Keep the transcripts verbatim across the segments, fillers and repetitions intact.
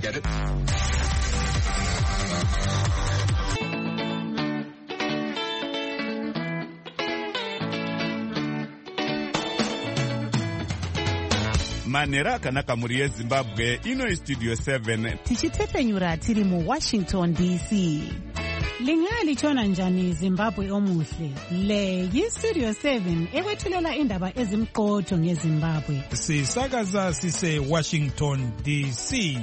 get it. Manera akanaka muri yeZimbabwe ino Studio seven tichitepenyura tiri mu Washington D C. Lingali chona njani Zimbabwe omuhle. Le yi Studio seven ewethulela indaba ezimqotho ngeZimbabwe. Sisakaza sise Washington D C.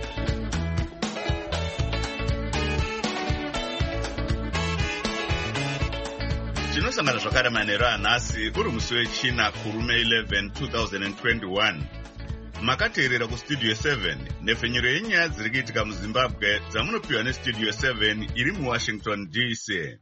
Tinosangana zvakare manheru anhasi uri musi wechina kurume eleven twenty twenty-one. Makateerera kuStudio seven nepfenyuro yenyaya dziri kuitika muZimbabwe dzamunopiwa neStudio seven iri muWashington D C.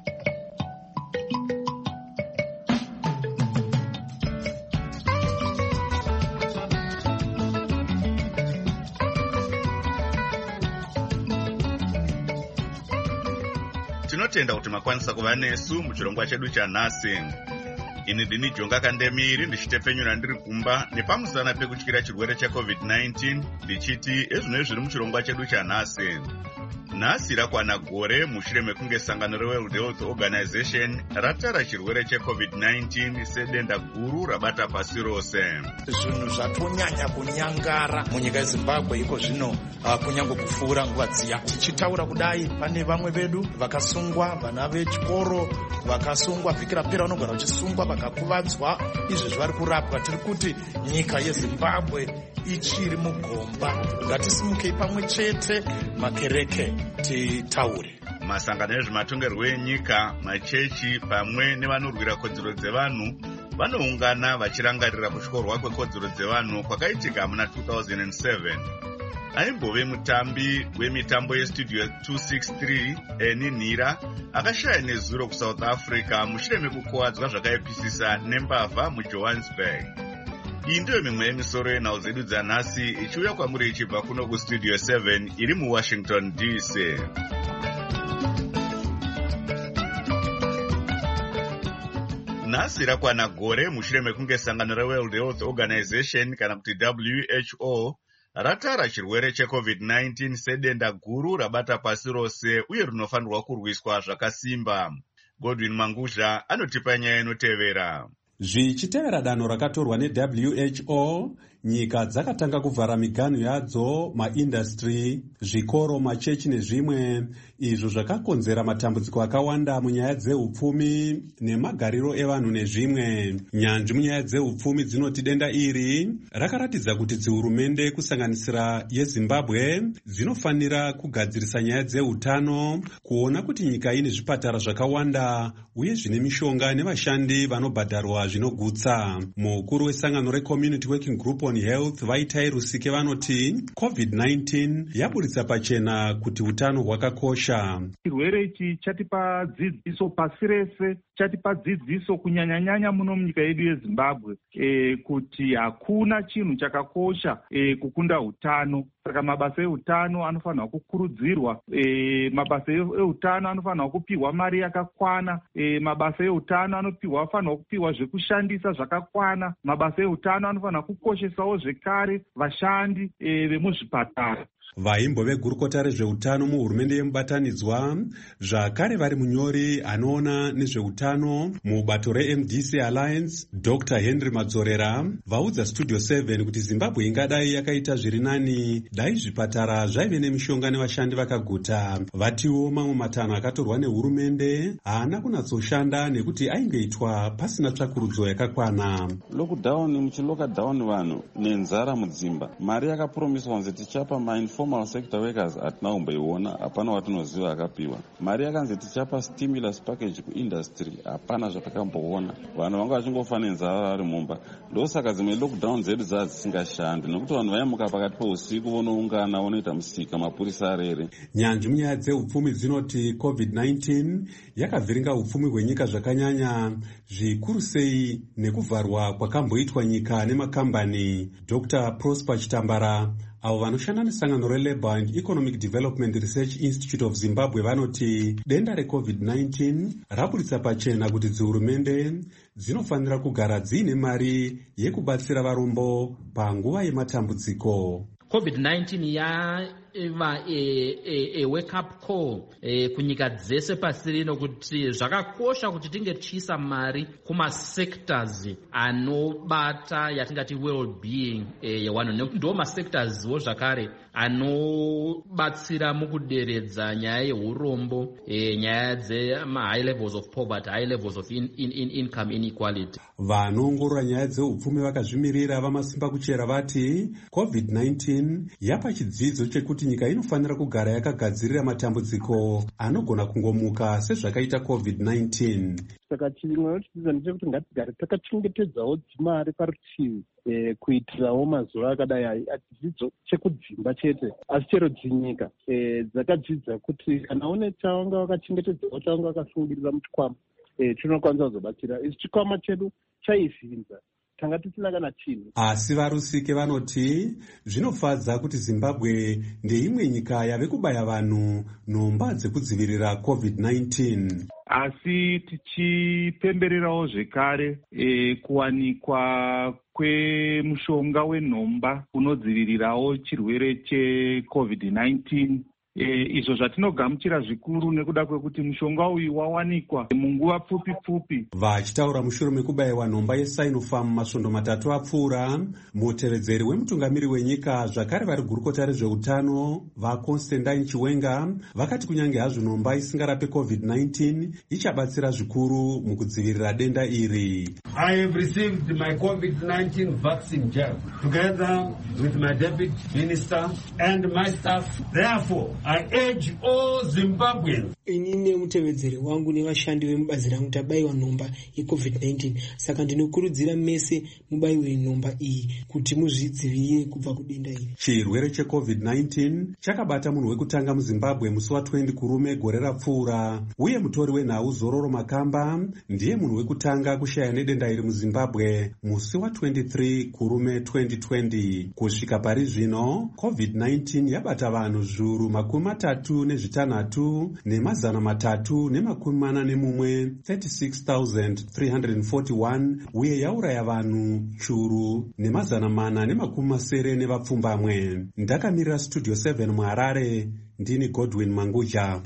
Tinotenda kuti makwanisa kuva nesu muchirongwa chedu chanhasi. Ini ndini Jonga Kandemiri ndichitepfenyura ndiri kumba nepamusana pekutyira chirwere checovid nineteen ndichiti ezvinoi zviri muchirongwa chedu chanhasi. Nhasi rakwana gore mushure mekunge sangano reWorld Health Organization ratara chirwere checovid nineteen sedenda guru rabata pasi rose. Zvinhu zvatonyanya kunyangara munyika yeZimbabwe iko zvino uh, kunyange kupfuura nguva dziya. Tichitaura kudai pane vamwe vedu vakasungwa, vana vechikoro vakasungwa, vhiki rapera vanogara vachisungwa vakakuvadzwa. Izvi zvari kurapwa. Tiri kuti nyika yeZimbabwe ichiri mugomba. Ngatisumukei pamwe chete makereke titaure. Masangano ezvematongerwo enyika, machechi pamwe nevanorwira kodzero dzevanhu vanoungana vachirangarira kutyorwa kwekodzero dzevanhu kwakaitika muna two thousand seven. Aimbove mutambi wemitambo yeStudio two sixty-three Eni Nira akashaya nezuro kuSouth Africa mushure mekukuvadzwa zvakaipisisa nembavha muJohannesburg. Iyi ndiyo mimwe yemisoro yenhau dzedu dzanhasi ichiuya kwamuri ichibva kuno kuStudio seven iri muWashington D C. Nhasi rakwana gore mushure mekunge sangano reWorld Health Organization kana kuti W H O ratara chirwere checovid nineteen sedenda guru rabata pasi rose uye rinofanirwa kurwiswa zvakasimba. Godwin Manguzha anotipa nyaya inotevera. Zvichitevera danho rakatorwa neW H O, nyika dzakatanga kuvhara miganhu yadzo, maindastry, zvikoro, machechi nezvimwe. Izvo zvakakonzera matambudziko akawanda munyaya dzeupfumi nemagariro evanhu nezvimwe. Nyanzvi munyaya dzeupfumi dzinoti denda iri rakaratidza kuti dzihurumende kusanganisira yeZimbabwe dzinofanira kugadzirisa nyaya dzeutano, kuona kuti nyika ine zvipatara zvakawanda uye zvine mishonga nevashandi vanobhadharwa zvinogutsa. Mukuru wesangano reCommunity Working Group on Health Vaitai Rusike vanoti covid nineteen yaburitsa pachena kuti utano hwakakosha. Chirwere ichi chatipa dzidziso pasi rese, chatipa dzidziso kunyanya-nyanya muno munyika yedu yeZimbabwe e, kuti hakuna chinhu chakakosha e, kukunda utano. Saka mabasa eutano anofanirwa kukurudzirwa, e, mabasa eutano anofanirwa kupiwa mari yakakwana, e, mabasa eutano anopiwa anofanirwa kupiwa zvekushandisa zvakakwana, mabasa eutano anofanirwa kukoshesawo zvekare vashandi e, vemuzvipatara. Vaimbo vegurukota rezveutano muhurumende yemubatanidzwa zvakare vari munyori anoona nezveutano mubato reM D C Alliance Doctor Henry Madzorera vaudza Studio seven kuti Zimbabwe ingadai yakaita zviri nani dai zvipatara zvaive nemishonga nevashandi vakaguta. Vatiwo mamwe matanho akatorwa nehurumende haana kunatsoshanda nekuti aingeitwa pasina tsvakurudzo yakakwana. Lockdown muchiloka down vanhu nenzara mudzimba, mari yakapromiswa kunzi tichapa ma-informal sector workers hatina kumboiona, hapana watinoziva akapiwa. Mari yakanzi tichapa stimulus package kuindustry, hapana zvatakamboona. Vanhu vanga vachingofa nenzara vari mumba. Ndosaka dzimwe lockdown dzedu dzava dzisingashandi nekuti vanhu vaimuka pakati peusiku vonoungana vonoita musika, mapurisa arere. Nyanzvi munyaya dzeupfumi dzinoti covid nineteen yakavhiringa upfumi hwenyika zvakanyanya, zvikuru sei nekuvharwa kwakamboitwa nyika nemakambani. Doctor Prosper Chitambara avo vanoshanda nesangano reLabour and Economic Development Research Institute of Zimbabwe vanoti denda recovid nineteen raburitsa pachena kuti dzihurumende dzinofanira kugara dziine mari yekubatsira varombo panguva yematambudziko. covid nineteen yaiva a, a, a wake up call e, kunyika dzese pasi rino kuti zvakakosha kuti tinge tichiisa mari kumasectors anobata yatingati well-being yewanhu, nekuti ndo masectorswo zvakare anobatsira mukuderedza nyaya yeurombo, e, nyaya dzema-high levels of poverty, high levels of in, in, in income inequality. Vanoongorora nyaya dzeupfumi vakazvimirira vamasimba kuchera vati covid nineteen yapa chidzidzo chekuti nyika inofanira kugara yakagadzirira matambudziko anogona kungomuka sezvakaita covid nineteen. Saka chimwe chinotidzidza ndechekuti ngatigare takachengetedzawo dzimari parutivi e, kuitirawo mazuva akadai adzidzo chekudzimba chete, asi chero dzinyika e, dzakadzidza kuti kana une chawanga wakachengetedzawo chawanga wakasungirira muchikwama e, chinokwanisa kuzobatsira. Isu chikwama chedu chaivhinza, tanga tisina kana chinhu. Asi varusike vanoti zvinofadza kuti Zimbabwe ndeimwe nyika yave kubaya vanhu nhomba dzekudzivirira covid nineteen. Asi tichipembererawo zvekare e, kuwanikwa kwemushonga wenhomba unodzivirirawo chirwere checovid nineteen. E, izvo zvatinogamuchira zvikuru nekuda kwekuti mushonga uyu wawanikwa munguva pfupi pfupi. Vachitaura mushure mekubayiwa nhomba yeSinopharm masvondo matatu apfuura, mutevedzeri wemutungamiri wenyika zvakare vari gurukota rezveutano vaConstantine Chiwenga vakati kunyange hazvo nhomba isingarape covid nineteen ichabatsira zvikuru mukudzivirira denda iri. I have received my covid nineteen vaccine jab together with my deputy minister and my staff. Therefore, I urge all Zimbabweans. Inini mutevedzeri wangu nevashandi vemubazi rangu tabayiwa nhomba yecovid nineteen. Saka ndinokurudzira mese mubayiwe nhomba iyi kuti muzvidzivirire kubva kudenda iri. Chirwere checovid nineteen chakabata munhu wekutanga muZimbabwe musi wa20 kurume gore rapfuura, uye mutori wenhau Zororo Makamba ndiye munhu wekutanga kushaya nedenda iri muZimbabwe musi wa23 kurume twenty twenty. Kusvika pari zvino covid nineteen yabata vanhu zviuru makumi matatu nezvitanhatu nemazana matatu nemakumi mana nemumwe thirty-six thousand three hundred forty-one, uye yauraya vanhu churu nemazana mana nemakumi masere nevapfumbamwe. Ndakamirira studio seven muHarare, ndini Godwin Manguja.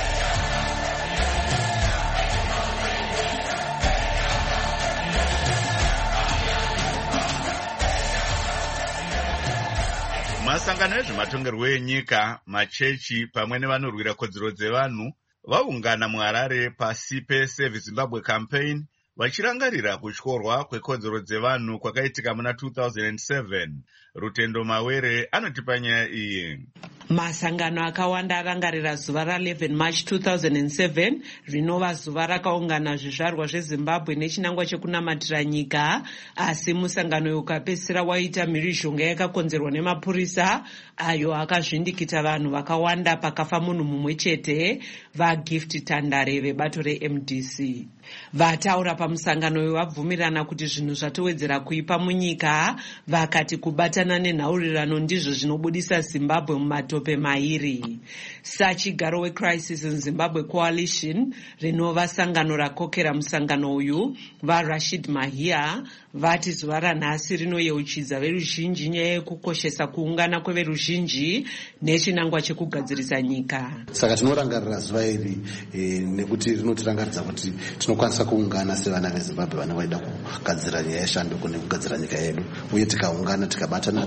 Masangano ezvematongerwo enyika, machechi pamwe nevanorwira kodzero dzevanhu vaungana muHarare pasi peSave Zimbabwe campaign vachirangarira kutyorwa kwekodzero dzevanhu kwakaitika muna two thousand seven. Rutendo Mawere anotipa nyaya iyi. Masangano akawanda arangarira zuva ra11 March two thousand seven rinova zuva rakaungana zvizvarwa zveZimbabwe nechinangwa chekunamatira nyika, asi musangano ukapedzisira waita mhirizhonga yakakonzerwa nemapurisa ayo akazvindikita vanhu vakawanda pakafa munhu mumwe chete, vaGift Tandare vebato reM D C. Vataura pamusangano uyu vabvumirana kuti zvinhu zvatowedzera kuipa munyika, vakati kubatana nenhaurirano ndizvo zvinobudisa Zimbabwe mumatope mairi. Sachigaro weCrisis in Zimbabwe Coalition rinova sangano rakokera musangano uyu, vaRashid Mahia vati zuva ranhasi rinoyeuchidza veruzhinji nyaya yekukoshesa kuungana kweveruzhinji nechinangwa chekugadzirisa nyika. Saka tinorangarira zuva iri e, nekuti rinotirangaridza kuti tinokwanisa kuungana sevana veZimbabwe vana vaida kugadzira nyaya yeshanduko nekugadzira nyika yedu, uye tikaungana tikabatana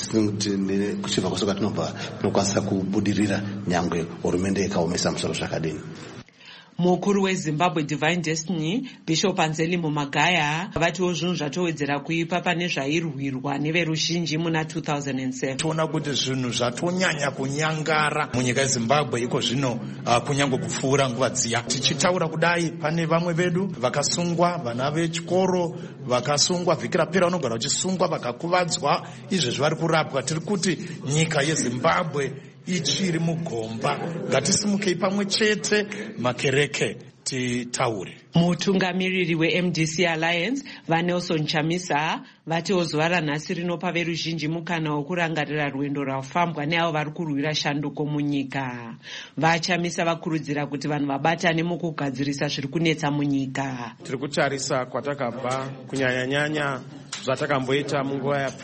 kuchibva kwese kwatinobva tinokwanisa kubudirira nyangwe hurumende ikaomesa musoro zvakadini. Mukuru weZimbabwe Divine Destiny Bishop Anselmo Magaya vatiwo zvinhu zvatowedzera kuipa pane zvairwirwa neveruzhinji muna two thousand seven. Toona kuti zvinhu zvatonyanya kunyangara munyika yeZimbabwe iko zvino uh, kunyange kupfuura nguva dziya. Tichitaura kudai pane vamwe vedu vakasungwa, vana vechikoro vakasungwa, vhiki rapera vanogara vachisungwa vakakuvadzwa, izvezvi vari kurapwa. Tiri kuti nyika yeZimbabwe ichiri mugomba, ngatisimukei pamwe chete makereke titaure. Mutungamiriri weM D C Alliance vaNelson Chamisa vatiwo zuva ranhasi rinopa veruzhinji mukana wokurangarira rwendo rwafambwa neavo vari kurwira shanduko munyika. VaChamisa vakurudzira kuti vanhu vabatane mukugadzirisa zviri kunetsa munyika. Tiri kutarisa kwatakabva kunyanya nyanya zvatakamboita munguva yapfuura.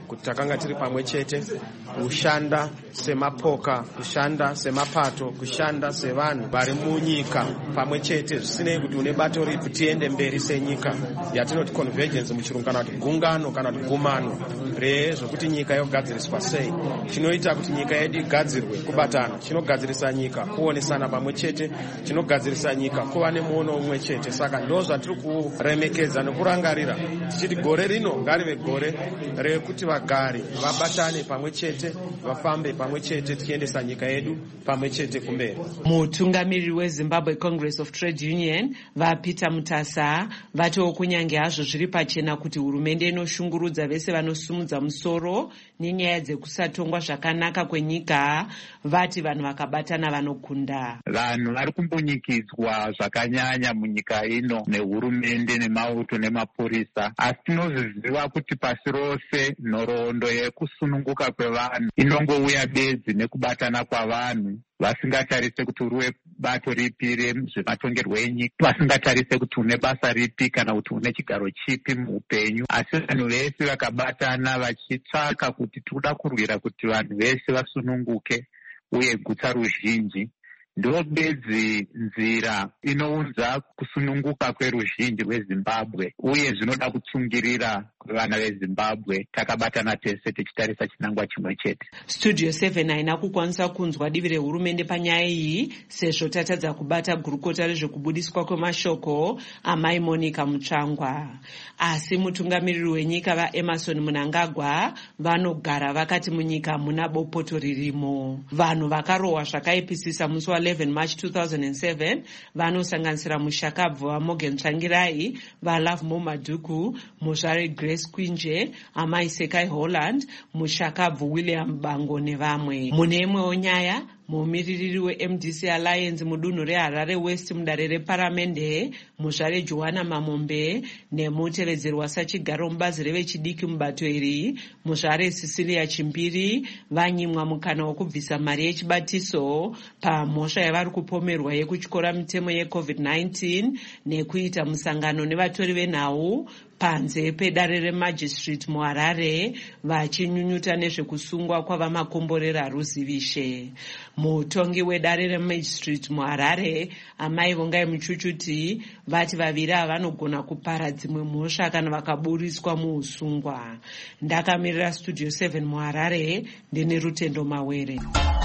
kuti takanga tiri pamwe chete kushanda semapoka, kushanda semapato, kushanda sevanhu vari munyika pamwe chete, zvisinei kuti une bato ripi, tiende mberi senyika yatinoti convergence muchirungu, kana kuti gungano kana kuti gumano rezvokuti nyika yogadziriswa sei. Chinoita kuti nyika yedu igadzirwe kubatana, chinogadzirisa nyika kuonesana pamwe chete, chinogadzirisa nyika kuva nemuono umwe chete. Saka ndo zvatiri kuremekedza nekurangarira tichiti gore rino ngarive gore rekuti vagari vabatane pamwe chete, vafambe pamwe chete, tichiendesa nyika yedu pamwe chete kumberi. Mutungamiriri weZimbabwe Congress of Trade Union vaPeter Mutasa vatiwo kunyange hazvo zviri pachena kuti hurumende inoshungurudza vese vanosumudza musoro nenyaya dzekusatongwa zvakanaka kwenyika, vati vanhu vakabatana vanokunda. Vanhu vari kumbunyikidzwa zvakanyanya munyika ino nehurumende nemauto nemapurisa, asi tinozviziva kuti pasi rose nhoroondo yekusununguka kwevanhu inongouya bedzi nekubatana kwavanhu, vasingatarise kuti uri webato ripi rezvematongerwo enyika, vasingatarise kuti une basa ripi kana kuti une chigaro chipi muupenyu, asi vanhu vese vakabatana vachitsvaka kuti tikuda kurwira kuti vanhu vese vasununguke uye gutsa ruzhinji. Ndo bedzi nzira inounza kusununguka kweruzhinji rweZimbabwe, uye zvinoda kutsungirira vana veZimbabwe takabatana tese tichitarisa chinangwa chimwe chete. Studio seven haina kukwanisa kunzwa divi rehurumende panyaya iyi sezvo tatadza kubata gurukota rezvekubudiswa kwemashoko amai Monica Mutsvangwa, asi mutungamiriri wenyika vaEmerson Mnangagwa vanogara vakati munyika muna bopoto ririmo. Vanhu vakarohwa zvakaipisisa musi wa eleven March two thousand seven vanosanganisira mushakabvu vaMorgan Tsvangirai, vaLove Momaduku, muzvare Grace Kwinje, amai Sekai Holland, mushakabvu William Bango nevamwe. Mune imwewo nyaya, mumiririri weM D C Alliance mudunhu reHarare West mudare reparamende, muzvare Johanna Mamombe nemutevedzeri wasachigaro mubazi revechidiki mubato iri, muzvare Cecilia Chimbiri, vanyimwa mukana wokubvisa mari yechibatiso pamhosva yavari kupomerwa yekutyora mitemo yeCovid nineteen nekuita musangano nevatori venhau panze pedare remagistrate muHarare vachinyunyuta nezvekusungwa kwavamakomborera ruzivishe. Mutongi wedare remagistrate muHarare amai Vongai Muchuchuti vati vaviri vanogona kupara dzimwe mhosva kana vakaburiswa muusungwa. Ndakamirira Studio seven muHarare ndine Rutendo Mawere.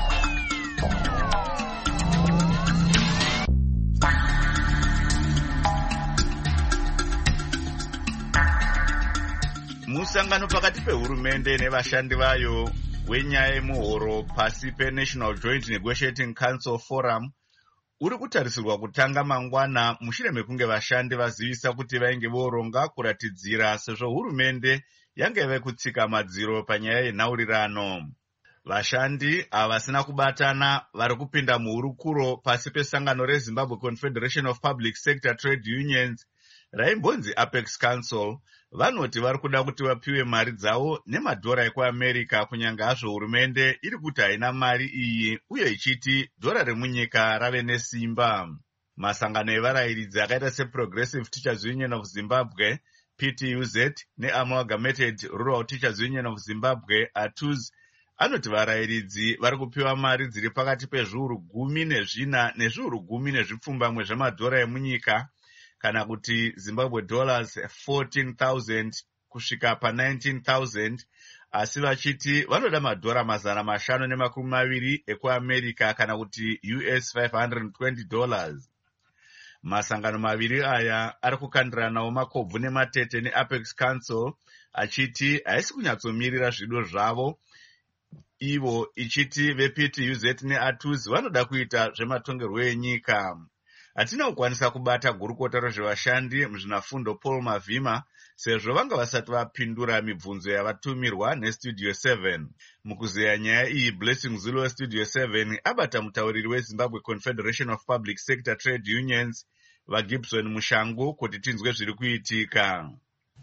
Musangano pakati pehurumende nevashandi vayo wenyaya yemuhoro pasi peNational Joint Negotiating Council Forum uri kutarisirwa kutanga mangwana mushure mekunge vashandi vazivisa kuti vainge voronga kuratidzira sezvo hurumende yange yave kutsika madziro panyaya yenhaurirano. Vashandi havasina kubatana vari kupinda muhurukuro pasi pesangano reZimbabwe Confederation of Public Sector Trade Unions raimbonzi Apex Council vanoti vari kuda kuti vapiwe mari dzavo nemadhora ekuAmerica, kunyange hazvo hurumende iri kuti haina mari iyi uye ichiti dhora remunyika rave nesimba. Masangano evarayiridzi akaita seProgressive Teachers Union of Zimbabwe P T U Z neAmalgamated Rural Teachers Union of Zimbabwe A T U Z anoti varayiridzi vari kupiwa mari dziri pakati pezviuru gumi nezvina nezviuru gumi nezvipfumbamwe zvemadhora emunyika, kana kuti Zimbabwe dollars fourteen thousand kusvika pa nineteen thousand, asi vachiti vanoda madhora mazana mashanu nemakumi maviri ekuAmerica kana kuti U S five hundred twenty dollars. Masangano maviri aya ari kukandiranawo makobvu nematete neApex Council achiti haisi kunyatsomirira zvido zvavo ivo, ichiti veP T U Z neA T U Z vanoda kuita zvematongerwo enyika. Hatina kukwanisa kubata gurukota rezvevashandi muzvinafundo Paul Mavhima sezvo vanga vasati vapindura mibvunzo yavatumirwa neStudio seven. Mukuzeya nyaya iyi, Blessing Zulu weStudio seven abata mutauriri weZimbabwe Confederation of Public Sector Trade Unions vaGibson Mushangu kuti tinzwe zviri kuitika.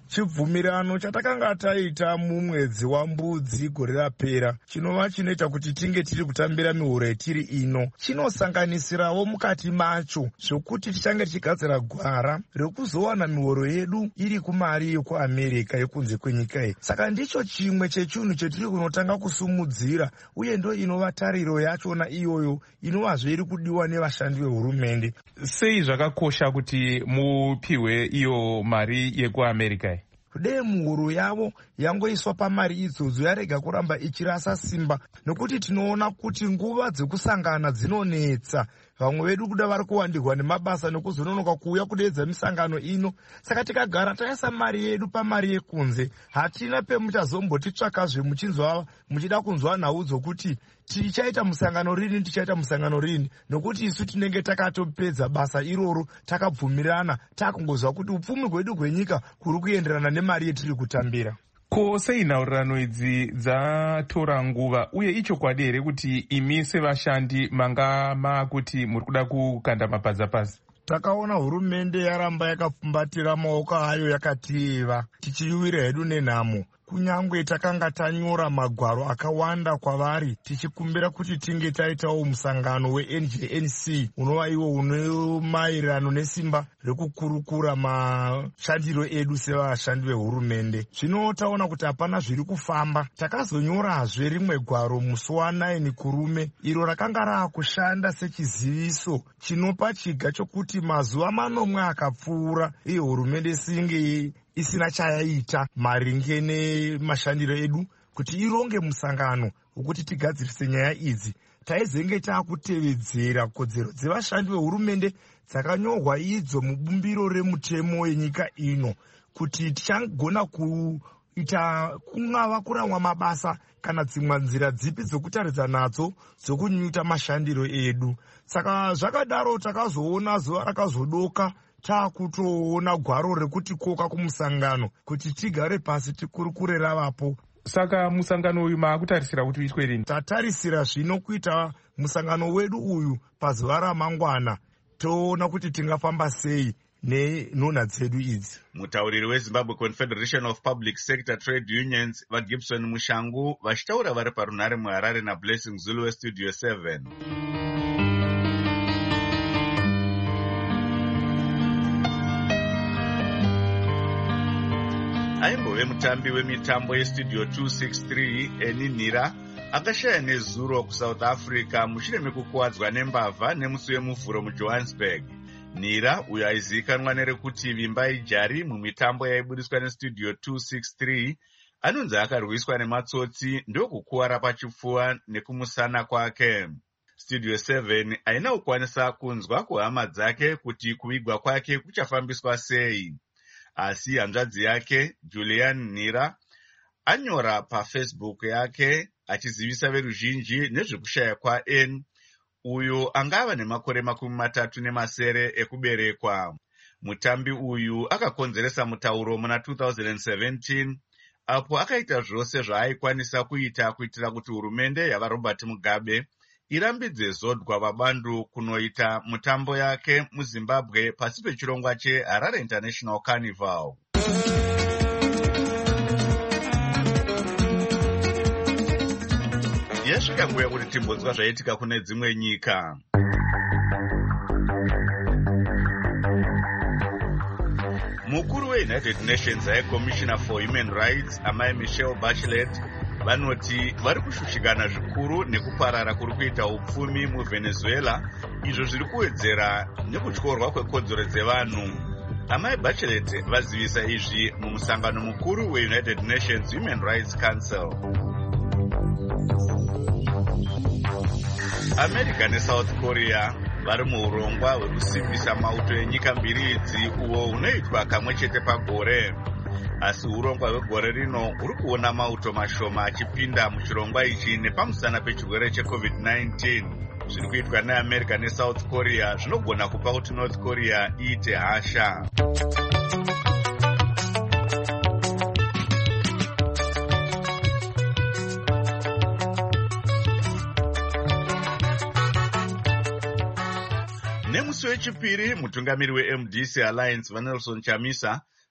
chibvumirano chatakanga taita mumwedzi wambudzi gore rapera chinova chinoita kuti tinge tiri kutambira mihuro yetiri ino chinosanganisirawo mukati macho zvokuti tichange tichigadzira gwara rekuzowana mihoro yedu iri kumari yekuamerica yekunze kwenyika iyi. Saka ndicho chimwe chechinhu chetiri kunotanga kusumudzira, uye ndo inova tariro yachona iyoyo inovazve iri kudiwa nevashandi vehurumende. Sei zvakakosha kuti mupiwe iyo mari yekuamerica? Dei muhuro yavo yangoiswa pamari idzodzo yarega kuramba ichirasa simba, nokuti tinoona kuti nguva dzekusangana dzinonetsa. Vamwe vedu kuda vari kuwandirwa nemabasa nekuzononoka kuuya kudeedza misangano ino. Saka tikagara taisa mari yedu pamari yekunze, hatina pemuchazombotitsvakazve muchinzwa muchida kunzwa nhau dzokuti tichaita musangano rini tichaita musangano rini, nokuti isu tinenge takatopedza basa iroro, takabvumirana, takungozwa kuti upfumi hwedu hwenyika kuri kuenderana nemari yetiri kutambira. Ko sei nhaurirano idzi dzatora nguva, uye ichokwadi here kuti imi sevashandi manga makuti muri kuda kukanda mapadza pasi? Takaona hurumende yaramba yakapfumbatira maoko ayo yakatiyeva, tichiyuvira hedu nenhamo. Kunyangwe takanga tanyora magwaro akawanda kwavari tichikumbira kuti tinge taitawo musangano we-N J N C unova iwo une maererano nesimba rekukurukura mashandiro edu sevashandi vehurumende. Zvino taona kuti hapana zviri kufamba. Takazonyorazve rimwe gwaro musi wa9 kurume iro rakanga raakushanda sechiziviso chinopa chiga chokuti mazuva manomwe akapfuura iyo hurumende singe isina chayaita maringe nemashandiro edu kuti ironge musangano wekuti tigadzirise nyaya idzi. Taizenge taakutevedzera kodzero dzevashandi vehurumende dzakanyorwa idzo mubumbiro remutemo yenyika ino, kuti tichagona kuita kungava kuramwa mabasa kana dzimwe nzira dzipi dzokutaridza nadzo dzokunyuta mashandiro edu. Saka zvakadaro takazoona zuva rakazodoka taakutoona gwaro rekuti koka kumusangano kuti tigare pasi tikurukure ravapo. Saka musangano uyu maakutarisira kuti uitwe rini? Tatarisira zvino kuita musangano wedu uyu pazuva ramangwana, toona kuti tingafamba sei nenhonha dzedu idzi. Mutauriri weZimbabwe Confederation of Public Sector Trade Unions vaGibson Mushangu vachitaura vari parunhare muHarare naBlessing Zulu weStudio seven. Aimbove mutambi wemitambo yestudio two sixty-three Eni Nira akashaya nezuro kuSouth Africa mushure mekukuwadzwa nembavha nemusi wemuvhuro muJohannesburg. Nira uyo aizivikanwa nerekuti Vimbai Jari mumitambo yaibudiswa nestudio two sixty-three anonzi akarwiswa nematsotsi ndokukuwara pachipfuva nekumusana kwake. Studio seven haina kukwanisa kunzwa kuhama dzake kuti kuvigwa kwake kuchafambiswa sei. Asi hanzvadzi yake Julian Nira anyora paFacebook yake achizivisa veruzhinji nezvekushaya kwaN uyo angava nemakore makumi matatu nemasere ekuberekwa. Mutambi uyu akakonzeresa mutauro muna two thousand seventeen apo akaita zvose zvaaikwanisa kuita kuitira kuti hurumende yavaRobert Mugabe irambidze zodwa vabandu kunoita mutambo yake muZimbabwe pasi pechirongwa cheHarare International Carnival. Yasvika nguva kuti timbonzwa zvaitika kune dzimwe nyika. Mukuru weUnited Nations High Commissioner for Human Rights amai Michelle Bachelet vanoti vari kushushikana zvikuru nekuparara kuri kuita upfumi muVenezuela, izvo zviri kuwedzera nekutyorwa kwekodzero dzevanhu. Amai Bachelet vazivisa izvi mumusangano mukuru weUnited Nations Human Rights Council. America neSouth Korea vari muurongwa hwekusimbisa mauto enyika mbiri idzi uwo unoitwa kamwe chete pagore. Asi urongwa hwegore rino uri kuona mauto mashoma achipinda muchirongwa ichi nepamusana pechirwere cheCovid nineteen. Zviri kuitwa neAmerica neSouth Korea zvinogona kupa kuti North Korea iite hasha. Nemusi wechipiri mutungamiri weM D C Alliance vaNelson Chamisa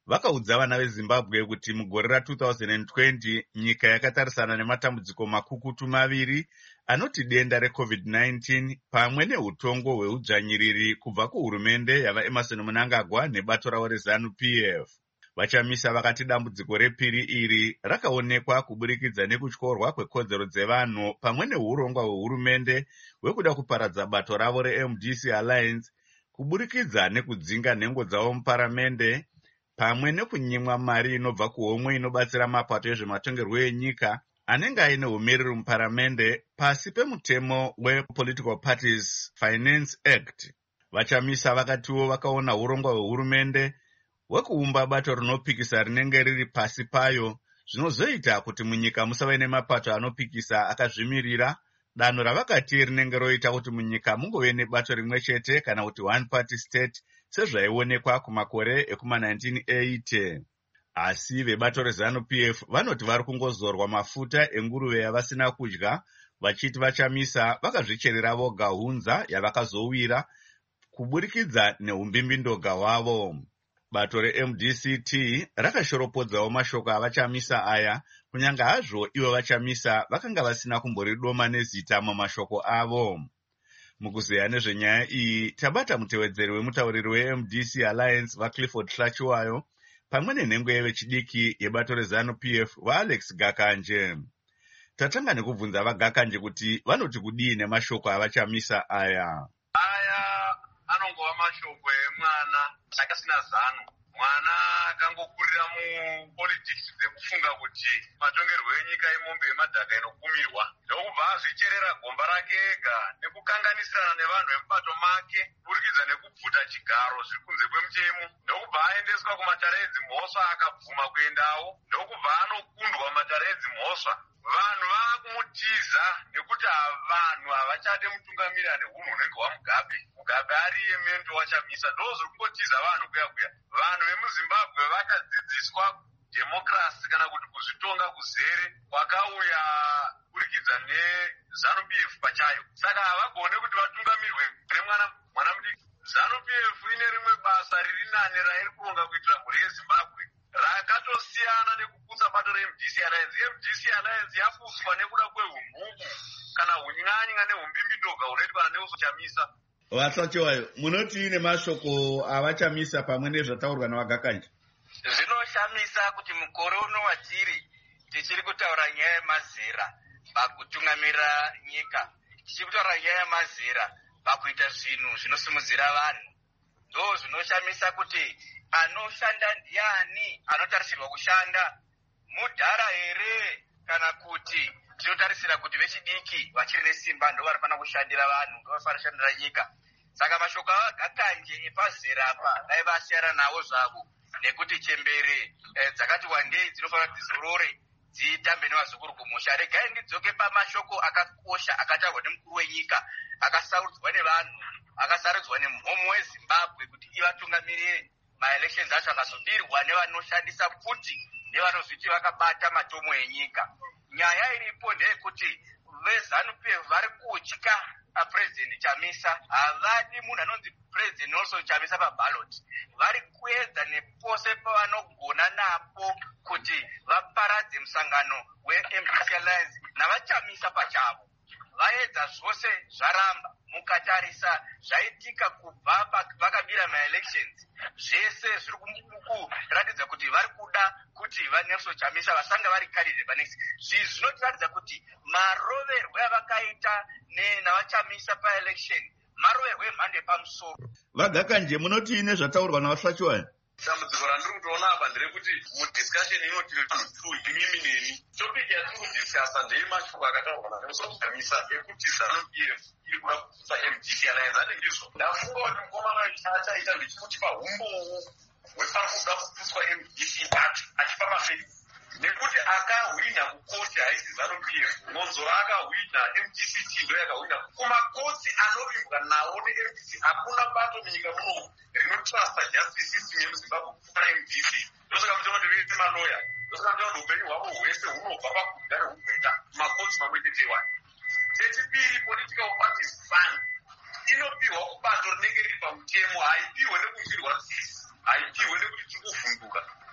vakaudza vana vezimbabwe kuti mugore ra-twenty twenty nyika yakatarisana nematambudziko makukutu maviri anoti denda recovid nineteen pamwe neutongo hweudzvanyiriri kubva kuhurumende yavaemerson mnangagwa nebato ravo rezanu P F. Vachamisa vakati dambudziko repiri iri rakaonekwa kuburikidza nekutyorwa kwekodzero dzevanhu pamwe neurongwa hwehurumende hwekuda kuparadza bato ravo re-M D C Alliance kuburikidza nekudzinga nhengo dzavo muparamende pamwe nekunyimwa mari inobva kuhomwe inobatsira mapato ezvematongerwo enyika anenge aine umiriri muparamende pasi pemutemo wePolitical Parties Finance Act. Vachamisa vakatiwo vakaona urongwa hwehurumende hwekuumba bato rinopikisa rinenge riri pasi payo zvinozoita kuti munyika musave nemapato anopikisa akazvimirira, danho ravakati rinenge roita kuti munyika mungove nebato rimwe chete kana kuti one party state sezvaionekwa kumakore ekuma-nineteen eighty. Asi vebato rezanu P F vanoti vari kungozorwa mafuta enguruve yavasina kudya, vachiti vachamisa vakazvicherera voga hunza yavakazowira kuburikidza neumbimbindoga hwavo. Bato re-M D C T rakashoropodzawo mashoko avachamisa aya kunyange hazvo ivo vachamisa vakanga vasina kumboridoma nezita mumashoko avo. Mukuzeya nezvenyaya iyi tabata mutevedzeri wemutauriri we-M D C Alliance vaClifford Hlachiwayo pamwe nenhengo yevechidiki yebato rezanu P F vaAlex Gakanje. Tatanga nekubvunza vaGakanje kuti vanoti kudii nemashoko avachamisa aya. Aya anongova mashoko emwana akasina zano. Mwana akangokurira mupolitics dzekufunga kuti matongerwo enyika imombe yemadhaka inokumirwa ndokubva azvicherera gomba rake ega nekukanganisirana nevanhu vemubato make kuburikidza nekubvuta chigaro zviri kunze kwemutemo, ndokubva aendeswa kumatare edzimhosva akabvuma kuendawo, ndokubva anokundwa mumatare edzimhosva. Vanhu vakumutiza nekuti vanhu havachade mutungamiri ane hunhu hunenge hwamugabe. Mugabe ariye mendo wachamisa, ndozviri kungotiza vanhu kuya kuya. Vanhu vemuZimbabwe vakadzidziswa democracy kana kuti kuzvitonga kuzere kwakauya kuburikidza nezanu P F pachayo. Saka havagone kuti vatungamirwe nemwana mwana mudiki. Zanu P F ine rimwe basa riri nane rairi kuronga kuitira mhuri yeZimbabwe rakatosiyana nekukutsa bato re-M D C Alliance. M D C Alliance yakuswa nekuda kwehunhuku kana hunyanya nehumbimbidoga hunoitwa naNelson Chamisa. Vahlachiwayo, munoti ine mashoko avachamisa pamwe nezvataurwa navagakanje? Zvinoshamisa kuti mukore uno watiri tichiri kutaura nyaya yemazera pakutungamira nyika, tichiri kutaura nyaya yemazera pakuita zvinhu zvinosimudzira vanhu. Ndo zvinoshamisa kuti anoshanda ndiani, anotarisirwa kushanda mudhara here kana kuti tinotarisira kuti vechidiki vachiri nesimba ndo vanofana kushandira vanhu, ndo vanofana kushandira nyika. Saka mashoko avagakanje epazera apa dai vasiyana nawo zvavo, nekuti chembere eh, dzakati wandei dzinofana dzizorore dzitambe nevazukuru kumusha. Regai ndidzoke pamashoko akakosha akataurwa nemukuru wenyika, akasarudzwa nevanhu, akasarudzwa nemhomo weZimbabwe kuti ivatungamirire. Maelections acho akazodirwa nevanoshandisa futi nevanozviti vakabata matomo enyika. Nyaya iripo ndeyekuti vezanu P F vari kutya aPresident Chamisa, havadi munhu anonzi President Nelson Chamisa paballot. Vari kuedza nepose pavanogona napo kuti vaparadze musangano we-M D C Alliance navachamisa pachavo. Vaedza zvose zvaramba, mukatarisa zvaitika kubva vakabira maelections, zvese zviri kuratidza kuti vari kuda kuti vaNelson Chamisa vasange vari candidate panext. Zvi zvinotiratidza kuti maroverwo avakaita navachamisa paelection maroverwo emhando yepamusoro. Vagakanje, munoti ine zvataurwa navahlachiwayo? Dambudziko randiri kutoona apa nderekuti mudiscussion inoti two imimi neni topic yatiri kudiscasa ndeyemashoko akataurwa naNelson Chamisa ekuti zanu P F iri kuda kuputsa M D C Alliance. Ati ndizvo ndafunga kuti mukomana achaita ndichikuti pahumbowo hwepari kuda kuputswa M D C pacho achipa mafeki nekuti akahwina kukoti haisi zanu P F, ngonzo akahwina M D C T ndo yakahwina kumakotsi anovimbwa nawo ne-M D C. Hakuna bato munyika muno rinotrasta justice system yemuZimbabwe kupfuura M D C. Ndosaka muchiona kuti vese maloya, ndosaka muchiona kuti upenyu hwavo hwese hunobva pakudya nehugweta makotsi mamwe chete wani. Chechipiri, political parties fund inopiwa kubato rinenge riri pamutemo, haipiwe nekunzwirwa tsitsi, haipiwe nekuti tiri kuvhunduka.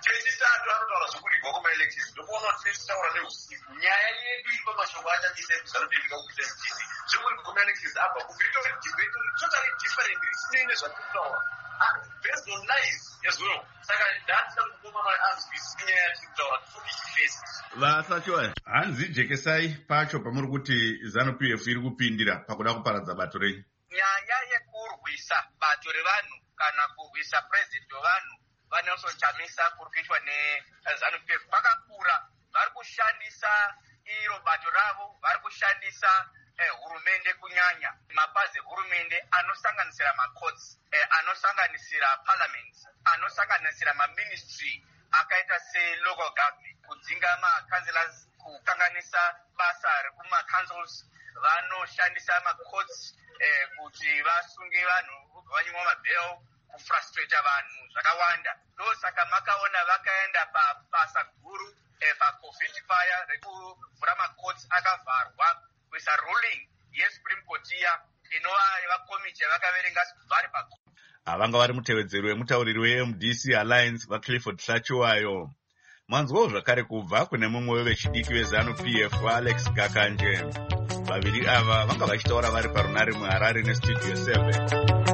kuti zvekuri zimbabwe kuvetori debate totally different isinei nezvatinotaura and based on lies as well. Saka ndatida kugoma maanzwisisi nyaya yatinotaura tichifesi vasachiwa hanzi jekesai pacho pamuri kuti ZANU P F iri kupindira pakuda kuparadza bato rei. Nyaya yekurwisa bato revanhu kana kurwisa president wevanhu vaNelson Chamisa kuri kuitwa neZANU P F kwakakura. Vari kushandisa iro bato ravo, vari kushandisa eh, hurumende kunyanya mapazi hurumende anosanganisira macourts, eh, anosanganisira parliament, anosanganisira maministry akaita selocal government, kudzinga macancelors, kukanganisa basa rekumaCouncils, vanoshandisa macourts eh, kuti vasunge vanhu vanyimwa mabhel, kufrustrate vanhu zvakawanda. Ndosaka makaona vakaenda pabasa guru eh, pacovid fire rekuvhura macourts akavharwa kuisa ruling yesupreme court iya inova yevakomiti yavakaverenga vari pa avanga vari mutevedzeri wemutauriri we-M D C Alliance vaClifford Hlachiwayo. Mwanzwawo zvakare kubva kune mumwe wevechidiki weZANU P F Alex Gakanje. Vaviri ava vanga vachitaura vari parunare muHarare nestudio seven.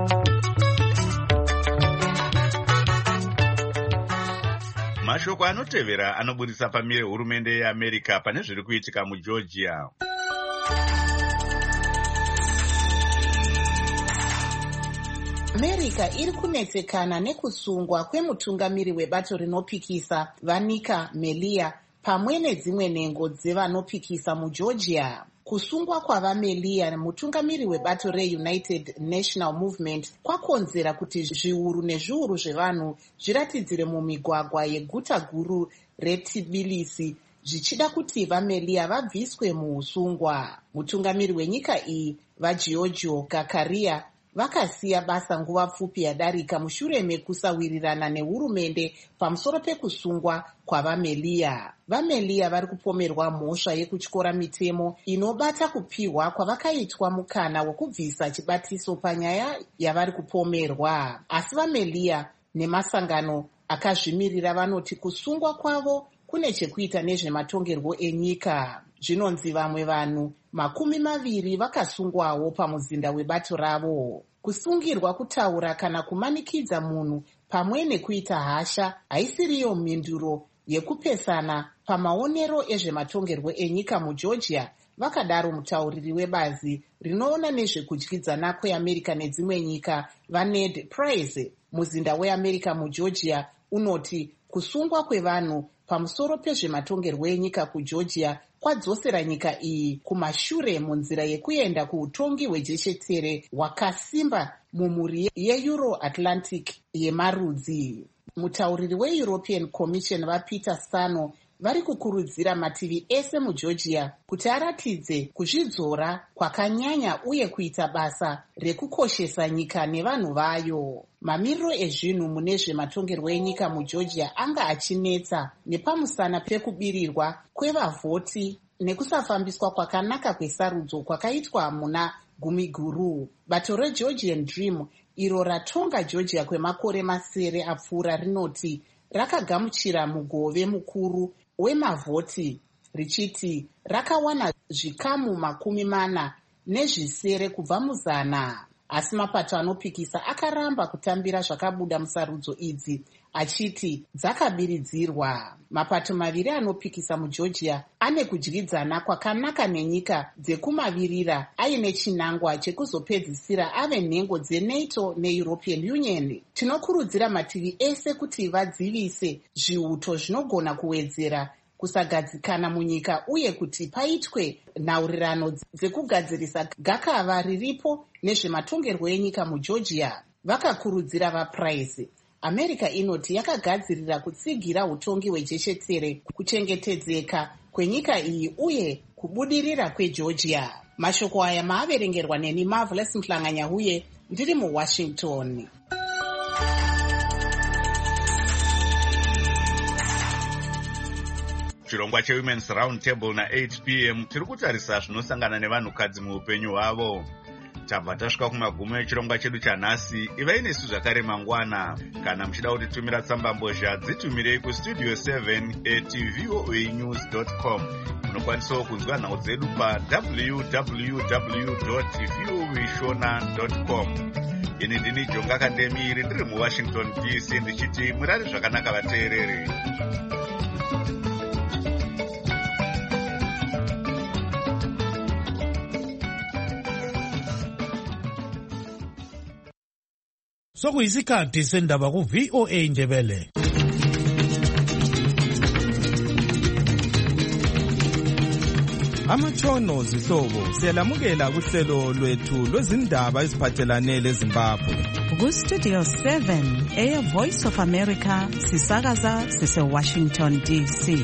Mashoko anotevera anobudisa pamire hurumende yeAmerica pane zviri kuitika muGeorgia. America iri kunetsekana nekusungwa kwemutungamiri webato rinopikisa vaNika Melia pamwe nedzimwe nhengo dzevanopikisa muGeorgia. Kusungwa kwavaMelia, mutungamiri webato reUnited National Movement, kwakonzera kuti zviuru nezviuru zvevanhu zviratidzire mumigwagwa yeguta guru reTbilisi zvichida kuti vaMelia vabviswe muusungwa. Mutungamiri wenyika iyi, vaGiorgio Gakaria, vakasiya basa nguva pfupi yadarika mushure mekusawirirana nehurumende pamusoro pekusungwa kwavaMelia. VaMelia vari kupomerwa mhosva yekutyora mitemo inobata kupiwa kwavakaitwa mukana wekubvisa chibatiso panyaya yavari kupomerwa. Asi vaMelia nemasangano akazvimirira vanoti kusungwa kwavo kune chekuita nezvematongerwo enyika. Zvinonzi vamwe vanhu makumi maviri vakasungwawo pamuzinda webato ravo. Kusungirwa kutaura kana kumanikidza munhu pamwe nekuita hasha haisiriyo mhinduro yekupesana pamaonero ezvematongerwo enyika muGeorgia, vakadaro mutauriri webazi rinoona nezvekudyidzana kweAmerica nedzimwe nyika vaNed Price. Muzinda weAmerica muGeorgia unoti kusungwa kwevanhu pamusoro pezvematongerwo enyika kuGeorgia kwadzosera nyika iyi kumashure munzira yekuenda kuutongi hwejeshetere hwakasimba mumhuri yeEuro-Atlantic yemarudzi. Mutauriri weEuropean Commission vaPeter Sano vari kukurudzira mativi ese muGeorgia kuti aratidze kuzvidzora kwakanyanya uye kuita basa rekukoshesa nyika nevanhu vayo. Mamiriro ezvinhu mune zvematongerwo enyika muGeorgia anga achinetsa nepamusana pekubirirwa kwevavhoti nekusafambiswa kwakanaka kwesarudzo kwakaitwa muna gumi guru. Bato reGeorgian Dream, iro ratonga Georgia kwemakore masere apfuura, rinoti rakagamuchira mugove mukuru wemavhoti richiti rakawana zvikamu makumi mana nezvisere kubva muzana. Asi mapato anopikisa akaramba kutambira zvakabuda musarudzo idzi achiti dzakabiridzirwa. Mapato maviri anopikisa muGeorgia ane kudyidzana kwakanaka nenyika dzekumavirira aine chinangwa chekuzopedzisira ave nhengo dzeNATO neEuropean Union. Tinokurudzira mativi ese kuti vadzivise zviuto zvinogona kuwedzera kusagadzikana munyika uye kuti paitwe nhaurirano dzekugadzirisa gakava riripo nezvematongerwo enyika muGeorgia. Vakakurudzira vaPrice. America inoti yakagadzirira kutsigira utongi hwejeshetere, kuchengetedzeka kwenyika iyi uye kubudirira kweGeorgia. Mashoko aya maaverengerwa neni Marvelous Mhlanganyahuye ndiri muWashington. Chirongwa cheWomen's Round Table na eight p m tiri kutarisa zvinosangana nevanhukadzi muupenyu hwavo. tabva tasvika kumagumo echirongwa chedu chanhasi. ivai nesu zvakare mangwana. Kana muchida kutitumira tsambambozha dzitumirei kustudio seven at voanews dot com. munokwanisawo kunzwa nhau dzedu pa w w w dot voashona dot com. ini ndini Jonga Kandemiri ndiri muwashington D C ndichiti murari zvakanaka vateereri. sokuyisikhathi sendaba ku-V O A Ndebele. Amatshono zihlobo siyalamukela kuhlelo lwethu lwezindaba eziphathelane leZimbabwe. Ku-Studio seven Air Voice of America sisakaza sise-Washington D C.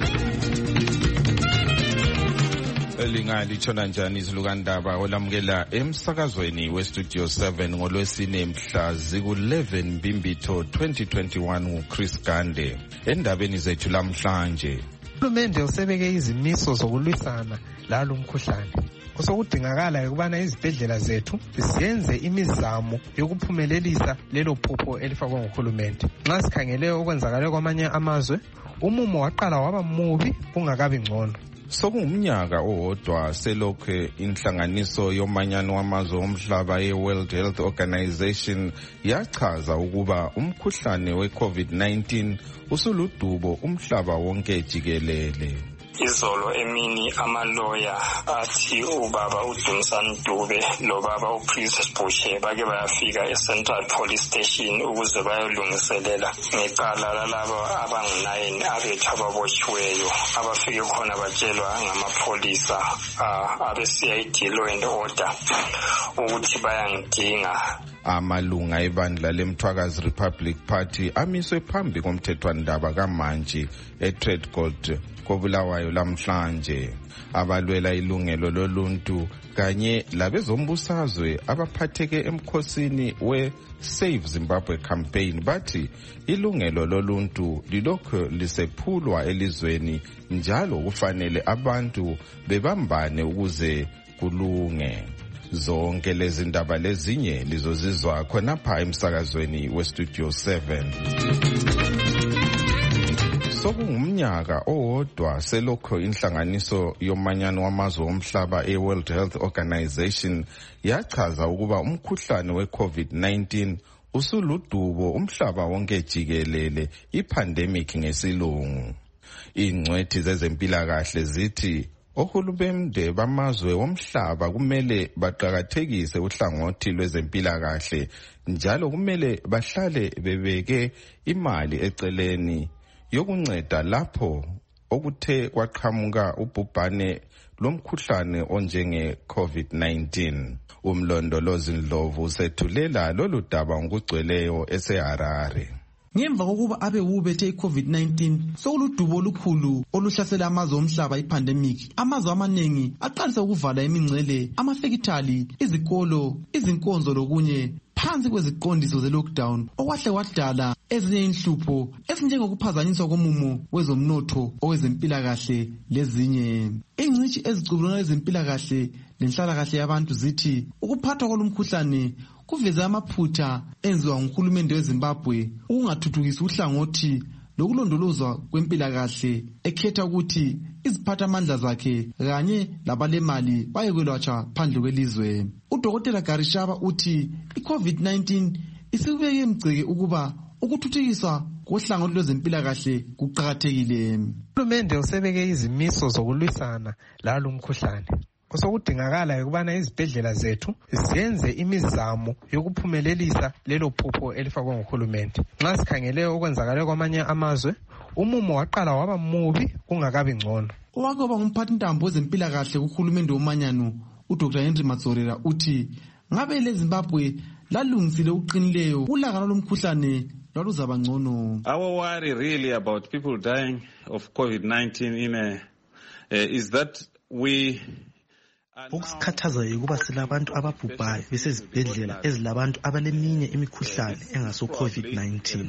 Lingalithona njani izilukandaba olamukela emsakazweni weStudio seven ngolwesine mhla ziku-eleven Mbimbitho twenty twenty-one nguChris Gande. Endabeni zethu lamhlanje, uhulumende usebeke izimiso zokulwisana lalo mkhuhlane. Kusokudingakala ukubana izibhedlela zethu ziyenze imizamo yokuphumelelisa lelo phupho elifakwe nguhulumende. Nxa sikhangele okwenzakale kwamanye amazwe, umumo waqala waba mubi kungakabi ngcono. Sokungumnyaka owodwa selokhu inhlanganiso yomanyano wamazwe omhlaba ye-World Health Organization yachaza ukuba umkhuhlane we-COVID nineteen usuludubo umhlaba wonke jikelele. Izolo emini amaloya athi ubaba uDumsani Dube lobaba uPrincess Bushe bake bayafika eCentral Police Station ukuze bayolungiselela ngecala lalabo abangu-nine abethu ababotshiweyo abafike khona batshelwa ngamapholisa abe-C I D Law and Order ukuthi bayangidinga. Amalunga ebandla leMthwakazi Republic Party amiswe phambi komthethwandaba kaMantshi eTredgold koBulawayo lamhlanje. Abalwela ilungelo loluntu kanye labezombusazwe abaphatheke emkhosini we-Save Zimbabwe campaign bathi ilungelo loluntu lilokhu lisephulwa elizweni, njalo kufanele abantu bebambane ukuze kulunge. Zonke lezi ndaba lezinye lizozizwa khonapha emsakazweni weStudio seven. Sokungumnyaka owodwa selokho inhlanganiso yomanyano wamazwe omhlaba e-World Health Organization yachaza ukuba umkhuhlane we-COVID nineteen usuludubo umhlaba wonke jikelele, ipandemic ngesilungu. Ingcwethi zezempilakahle zithi ohulumende bamazwe omhlaba kumele baqakathekise uhlangothi lwezempilakahle, njalo kumele bahlale bebeke imali eceleni yokunceda lapho okuthe kwaqhamuka ubhubhane lomkhuhlane onjenge-COVID nineteen. Umlondolozi Ndlovu usethulela lolu daba ngokugcweleyo eseHarare. Ngemva kokuba abe ubethe i-COVID nineteen sokuludubo olukhulu oluhlasela amazwe omhlaba ipandemic, amazwe amaningi aqalisa ukuvala imingcele, amafekithali, izikolo, izinkonzo lokunye phansi kweziqondiso ze-lockdown okwahle kwadala ezinye inhlupho ezinjengokuphazanyiswa komumo wezomnotho, owezempilakahle lezinye. Ingcitshi ezicubuluna ezempilakahle lenhlalakahle yabantu zithi ukuphathwa kolumkhuhlane kuveza amaphutha enziwa nguhulumende weZimbabwe ukungathuthukisi uhlangothi lokulondolozwa kwempilakahle, ekhetha ukuthi iziphathamandla zakhe kanye labalemali bayekwelatshwa phandle kwelizwe. UDokotela Garishaba uthi i-COVID nineteen isikubeke emgceke ukuba ukuthuthukiswa kohlangothi lwezempilakahle kuqakathekile. Uhulumende usebeke izimiso zokulwisana lalo mkhuhlane. Kusokudingakala ukubana izibhedlela zethu ziyenze imizamo yokuphumelelisa lelo phupho elifakwe nguhulumende. Nxa sikhangele okwenzakale kwamanye amazwe, umumo waqala waba mubi kungakabi ngcono. Owake waba ngumphathintambo wezempilakahle kuhulumende womanyano uDr Henry Matsorera uthi ngabe leZimbabwe lalungisile uqinileyo ulaka lomkhuhlane lwaluzaba ngcono. Our worry really about people dying of COVID nineteen in a, uh, is that we Okusikhathazayo ukuba silabantu ababhubhayo besezibhedlela ezilabantu abaleminye imikhuhlane engaso COVID nineteen.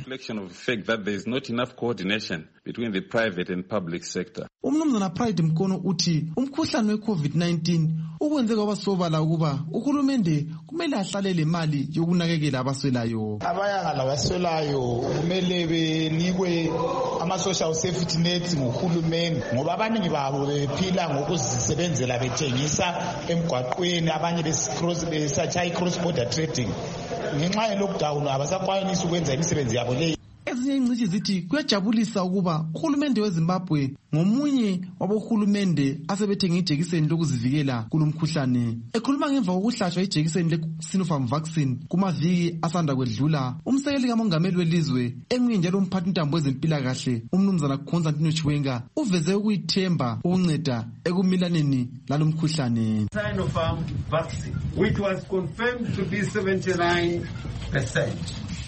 Between the private and public sector. Umnumzana Pride Mkono uthi umkhuhlane we-COVID nineteen ukwenze kwabasobala ukuba uhulumende kumele ahlalele imali yokunakekela abaswelayo. Abayanga labaswelayo kumele benikwe ama-social safety nets nguhulumende ngoba abaningi babo bephila ngokuzisebenzela bethengisa emgwaqweni, abanye besatshaya i-cross border trading. Ngenxa ye-lockdown abasakwanisi ukwenza imisebenzi yabo leyi. Ezinye ingcishi zithi kuyajabulisa ukuba uhulumende weZimbabwe ngomunye wabohulumende asebethenga ijekiseni lokuzivikela kulomkhuhlane. Ekhuluma ngemva kokuhlatshwa ijekiseni le-Sinopharm vaccine kumaviki asanda kwedlula, umsekeli kamongameli welizwe enguye njalo umphathi ntambo wezempilakahle umnumzana Constantine Chiwenga uveze ukuyithemba ukunceda ekumilaneni lalomkhuhlane. Sinopharm vaccine, which was confirmed to be seventy-nine percent.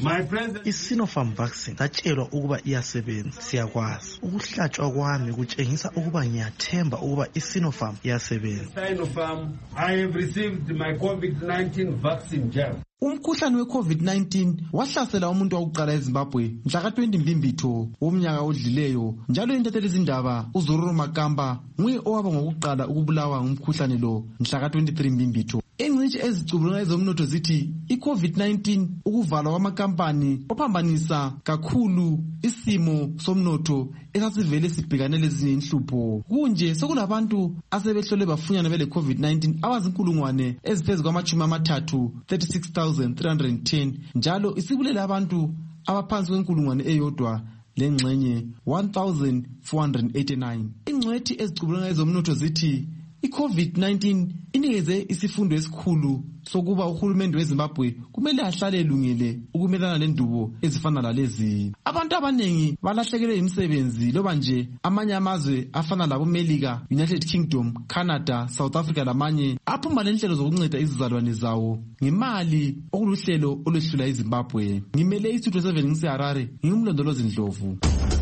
I-Sinopharm vaccine satshelwa ukuba iyasebenza. Siyakwazi ukuhlatshwa kwami kutshengisa ukuba ngiyathemba ukuba i-Sinopharm iyasebenza. Sinopharm, I have received my COVID nineteen vaccine jab. Umkhuhlane we-COVID nineteen wahlasela umuntu wokuqala eZimbabwe mhla ka twenty Mbimbitho womnyaka odlileyo, njalo intatheli izindaba uZororo Makamba nguye owaba ngokuqala ukubulawa ngumkhuhlane lo mhla ka twenty-three Mbimbitho. Ingcitshi ezicubulula ezomnotho zithi i-COVID nineteen ukuvalwa kwamakampani ophambanisa kakhulu isimo somnotho esasivele sibhekane lezinye inhlupho. Kunje sekulabantu asebehlole bafunyana bele COVID nineteen abazinkulungwane eziphezu kwamachumi amathathu thirty-six thousand three hundred ten, njalo isibulela abantu abaphansi kwenkulungwane eyodwa lengxenye one thousand four hundred eighty-nine. Ingcwethi ezicubulula ezomnotho zithi i-COVID nineteen inikeze isifundo esikhulu sokuba uhulumende weZimbabwe kumele ahlale elungile ukumelana nendubo ezifana lalezi. Abantu abanengi balahlekelwe imisebenzi loba nje amanye amazwe afana labo Melika, United Kingdom, Canada, South Africa lamanye aphuma lenhlelo zokunceda izizalwane zawo ngemali okuluhlelo olwehlula iZimbabwe. Ngimele iStudio seven ngise-Harare, ngingumlondolozi Ndlovu.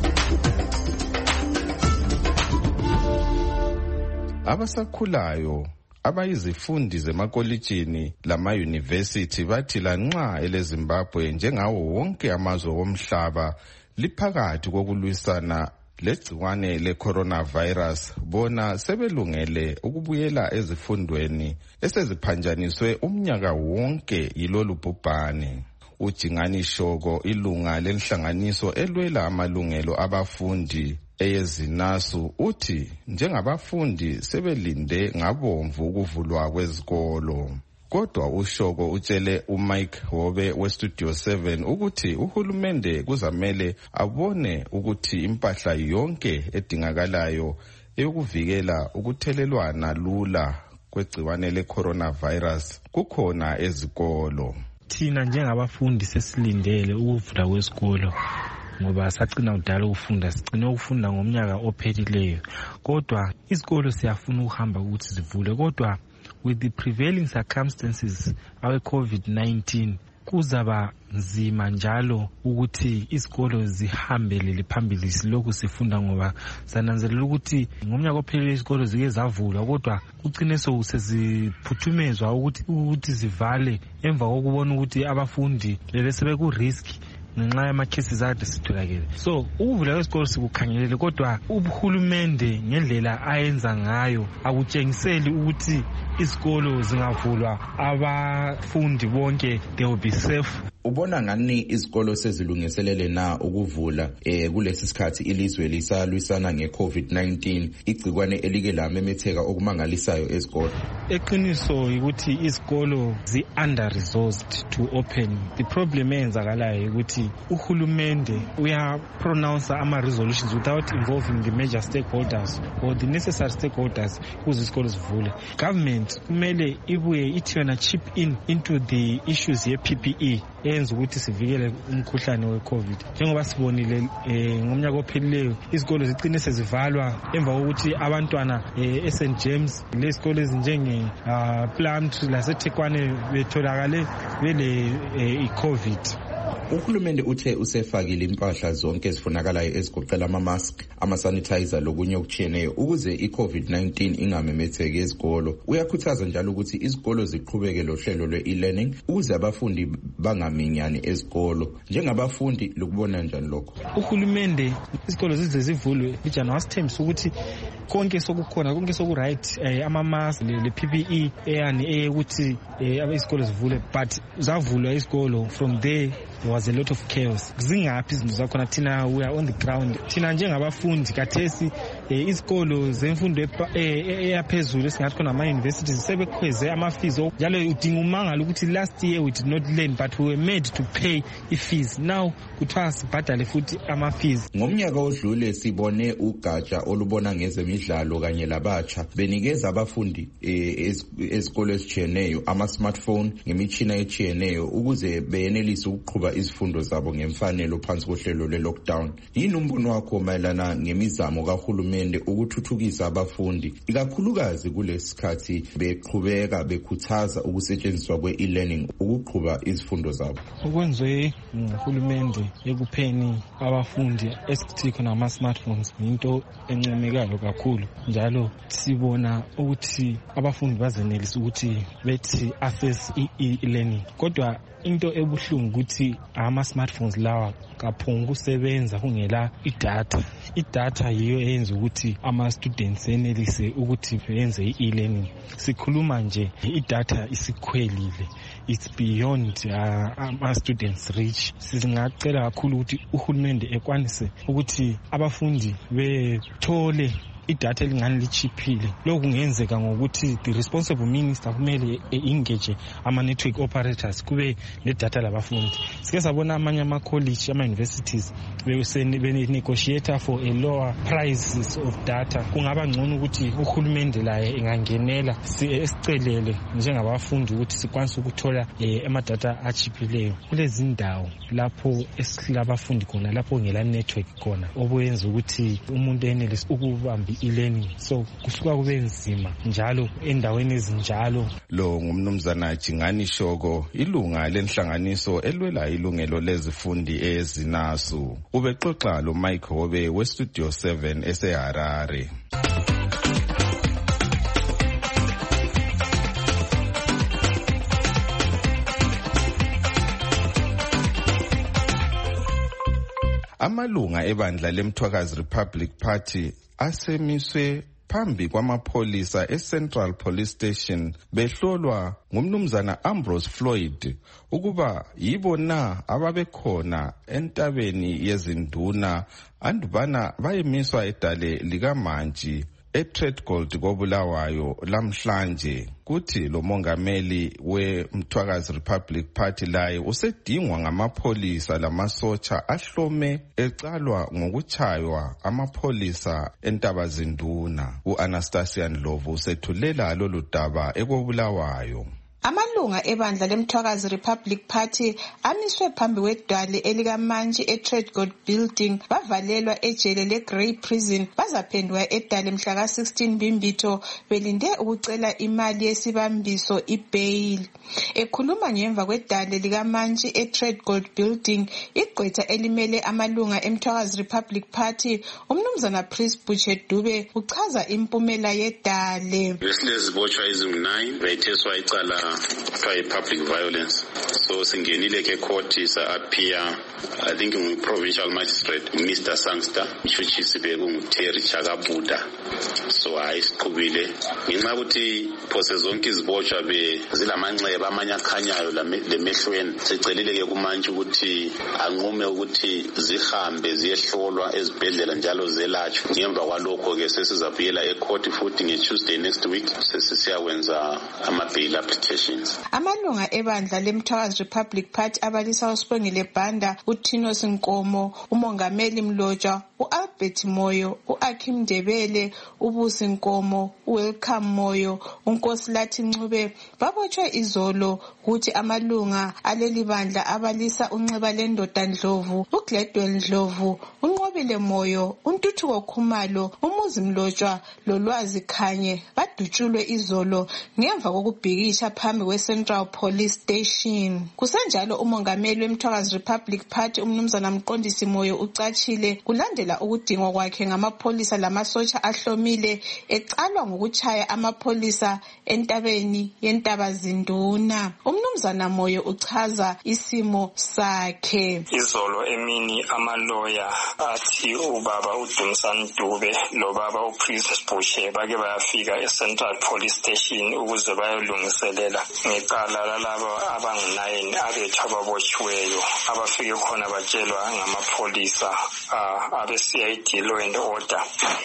Abasakhulayo abayizifundi zemakolitshini lama-university bathi lanxa eleZimbabwe njengawo wonke amazwe omhlaba liphakathi kokulwisana legciwane le-coronavirus, bona sebelungele ukubuyela ezifundweni eseziphanjaniswe umnyaka wonke yilolu bhubhane. uJingani Shoko, ilunga lenhlanganiso elwela amalungelo abafundi eyezinasu, uthi njengabafundi sebelinde ngabomvu ukuvulwa kwezikolo. Kodwa uShoko utshele uMike Hobe weStudio seven ukuthi uhulumende kuzamele abone ukuthi impahla yonke edingakalayo eyokuvikela ukuthelelwana lula kwegciwane le-coronavirus kukhona ezikolo. Thina njengabafundi sesilindele ukuvula kwesikolo ngoba sacina kudala ukufunda, sicine ukufunda ngomnyaka ophelileyo, kodwa isikolo siyafuna ukuhamba ukuthi zivule, kodwa with the prevailing circumstances awe COVID nineteen kuzaba nzima njalo ukuthi isikolo zihambele phambili silokhu sifunda, ngoba sananzelela ukuthi ngomnyaka ophelileyo isikolo zike zavulwa kodwa kucine seziphuthumezwa ukuthi ukuthi zivale emva kokubona ukuthi abafundi lele sebeku risk ngenxa yama-cases ade sitholakele. So ukuvula kwesikolo sikukhangelele, kodwa uhulumende ngendlela ayenza ngayo akutshengiseli ukuthi isikolo zingavulwa abafundi bonke they will be safe. Ubona ngani izikolo sezilungiselele na ukuvula eh kulesi sikhathi ilizwe lisalwisana ngeCovid nineteen, igcikwane elike lamemetheka okumangalisayo ezikolo? Eqiniso ukuthi izikolo zi under resourced to open. The problem eyenzakalayo ukuthi uhulumende uya pronounce ama resolutions without involving the major stakeholders or the necessary stakeholders ukuze izikolo zivule. Government kumele ibuye ithi yona chip in into the issues ye P P E enza ukuthi sivikele umkhuhlane we-COVID. Njengoba sibonile ngomnyaka ophelileyo izikolo zicine sezivalwa emva kokuthi abantwana e-Saint James lezikolo ezinjenge Plant laseThekwani betholakale bele i-COVID. Uhulumende uthe usefakile impahla zonke ezifunakalayo ezigoqela ama-mask, ama-sanitizer lokunye okutshiyeneyo ukuze i-COVID nineteen ingamemetheki ezikolo. Uyakhuthaza njalo ukuthi izikolo ziqhubeke lohlelo lwe-e-learning ukuze abafundi bangaminyani ezikolo. Njengabafundi lokubona njani lokho? Uhulumende izikolo zize zivulwe ijana wasithembisa ukuthi konke sokukhona konke soku-right eh, ama-mask le-P P E eyani eyokuthi eh, izikolo zivule, but zavulwa izikolo. From there there was a lot of chaos. Zingaphi izinto zakhona thina we are on the ground. Thina njengabafundi kathesi eh, izikolo zemfundo eyaphezulu esingathi khona ama-universities sebekhweze ama-fees njalo udinga umangalo ukuthi last year we did not learn but we were made to pay i-fees. Now kuthiwa sibhadale futhi ama-fees. Ngomnyaka odlule sibone ugatsha olubona ngezemidlalo kanye labatsha benikeza abafundi ezikolo ezitshiyeneyo ama-smartphone ngemitshina etshiyeneyo ukuze beyenelise ukuqhuba izifundo zabo ngemfanelo phansi kohlelo le-lockdown. Yini umbono wakho mayelana ngemizamo kahulumende ukuthuthukisa abafundi ikakhulukazi kulesi sikhathi beqhubeka bekhuthaza ukusetshenziswa kwe-e-learning ukuqhuba izifundo zabo? Okwenzwe nguhulumende ekupheni abafundi esithi khona ama-smartphones into encomekayo kakhulu, njalo sibona ukuthi abafundi bazenelisa ukuthi bethi access i-e-learning. Kodwa into ebuhlungu ukuthi ama-smartphones lawa kaphungu kusebenza kungela idatha. Idatha yiyo eyenza ukuthi ama-students enelise ukuthi benze i-e-learning. Sikhuluma nje idatha isikhwelile, it's beyond uh, ama-students reach. Sizingacela kakhulu ukuthi uhulumende ekwanise ukuthi abafundi bethole idatha elingani lichiphile. Lokhu kungenzeka ngokuthi the responsible minister kumele engage ama-network operators kube nedata labafundi. Sike sabona amanye ama-college, ama-universities be-negotiate for a lower prices of data. Kungaba ngcono ukuthi uhulumende laye engangenela esicelele njengabafundi ukuthi sikwanise ukuthola amadata achiphileyo. Kulezi ndawo lapho esilabafundi khona lapho ngela network khona obuyenza ukuthi umuntu enelise ukubamba e-learning, so kusuka kube nzima njalo endaweni ezinjalo. Lo ngumnumzana Jingani Shoko, ilunga lenhlanganiso elwela ilungelo lezifundi ezinasu. Ubexoxa lo Mike Hobe we Studio seven eseHarare. Amalunga ebandla leMthwakazi Republic Party asemiswe phambi kwamapholisa eCentral Police Station behlolwa ngumnumzana Ambrose Floyd ukuba yibo na ababekhona entabeni yezinduna andubana bayemiswa edale likaMantshi e-Trade Gold koBulawayo lamhlanje. Kuthi lo mongameli weMthwakazi Republic Party laye usedingwa ngamapholisa lamasotsha ahlome ecalwa ngokuchaywa amapholisa entabazinduna. U-Anastasia Ndlovu usethulela lolu daba ekoBulawayo. Amalunga ebandla leMthwakazi Republic Party amiswe phambi kwedwale elikaMantshi e-Trade Gold Building bavalelwa ejele le-Grey Prison bazaphendwa edale mhla ka sixteen Mbimbitho belinde ukucela imali yesibambiso i-bail. Ekhuluma ngemva kwedale likaMantshi e-Trade Gold Building, igqwetha elimele amalunga eMthwakazi Republic Party umnumzana Prince Butcher Dube uchaza impumela yedale. Besilezibotshwa ezingu-nine betheswa icala by public violence. So singenile ke court sa appear, I think ngu provincial magistrate Mister Sangster which is be nguTerry Chakabuda. So ayisiqhubile ngenxa ukuthi phose zonke izibotshwa be zilamanxeba amanye akhanyayo lemehlweni. Sicelile ke kuMantshi ukuthi anqume ukuthi zihambe ziyehlolwa ezibhedlela njalo zelatshwe. Ngemva kwalokho ke sesizabuyela ecourt futhi ngeTuesday next week sesisiyawenza ama-bail applications. Amalunga ebandla leMthwakazi Republic Party abalisa uSibongile Banda, uThino Sinkomo, uMongameli Mlotshwa u-Albert Moyo, u-Akim Ndebele, uBusi Nkomo, uWelcome Moyo, uNkosilathi Ncube babotshwe izolo ukuthi amalunga aleli bandla abalisa unxiba lendoda Ndlovu, uGladwell Ndlovu, uNqobile Moyo, uNtuthuko Khumalo, uMuzi Mlotshwa loLwazi Khanye badutshulwe izolo ngemva kokubhikisha phambi kwe-Central Police Station. Kusenjalo umongameli weMthwakazi Republic Party umnumzana Mqondisi Moyo ucatshile kulandela ukudingwa kwakhe ngamapholisa lamasotsha ahlomile ecalwa ngokuchaya amapholisa entabeni yeNtabazinduna. Umnumzana Moyo uchaza isimo sakhe. Izolo emini amaloya athi ubaba uDumsani Dube lo baba uPrincess Bushe bake bayafika eCentral Police Station ukuze bayolungiselela ngecala lalabo abangu-nine abethu ababotshiweyo abafike khona batshelwa ngamapholisa abe-C I D Law and Order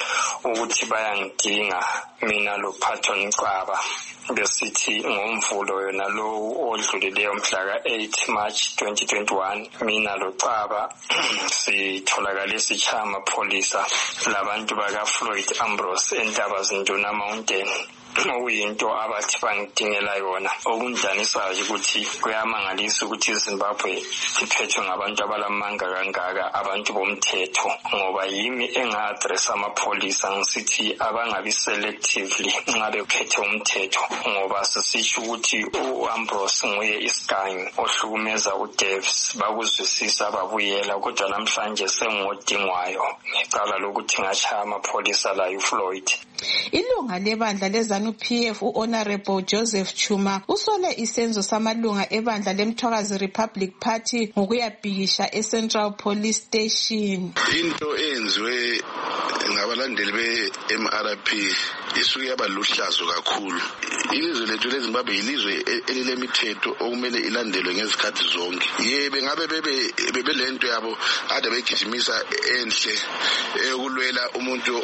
ukuthi bayangidinga mina lo Patton Caba besithi ngomvulo yona lo odlulileyo mhla ka-eight March twenty twenty-one mina lo Caba sitholakale sichaya amapholisa labantu baka-Floyd Ambrose eNtabazinduna Mountain okuyinto abathi bangidingela yona. Okunjanisayo ukuthi kuyamangalisa ukuthi iZimbabwe iphethwe ngabantu abalamanga kangaka, abantu bomthetho, ngoba yimi enga-addressa amapholisa ngisithi abangabi selectively nxa bephethe umthetho, ngoba sisitsho ukuthi u-Ambrose nguye isigangi ohlukumeza uDavis, bakuzwisisa babuyela, kodwa namhlanje sengodingwayo ngecala lokuthi ngachaya amapholisa la uFloyd. Ilunga lebandla leZANU-P F u-Honorable Joseph Chuma usole isenzo samalunga ebandla leMthwakazi Republic Party ngokuyabhikisha eCentral Police Station. Into enziwe ngabalandeli be-M R P isuke yabaluhlazo kakhulu. Ilizwe lethu leZimbabwe ilizwe elilemithetho okumele ilandelwe ngezikhathi zonke. Ye bengabe bebe bebelento yabo ade begijimisa enhle ekulwela umuntu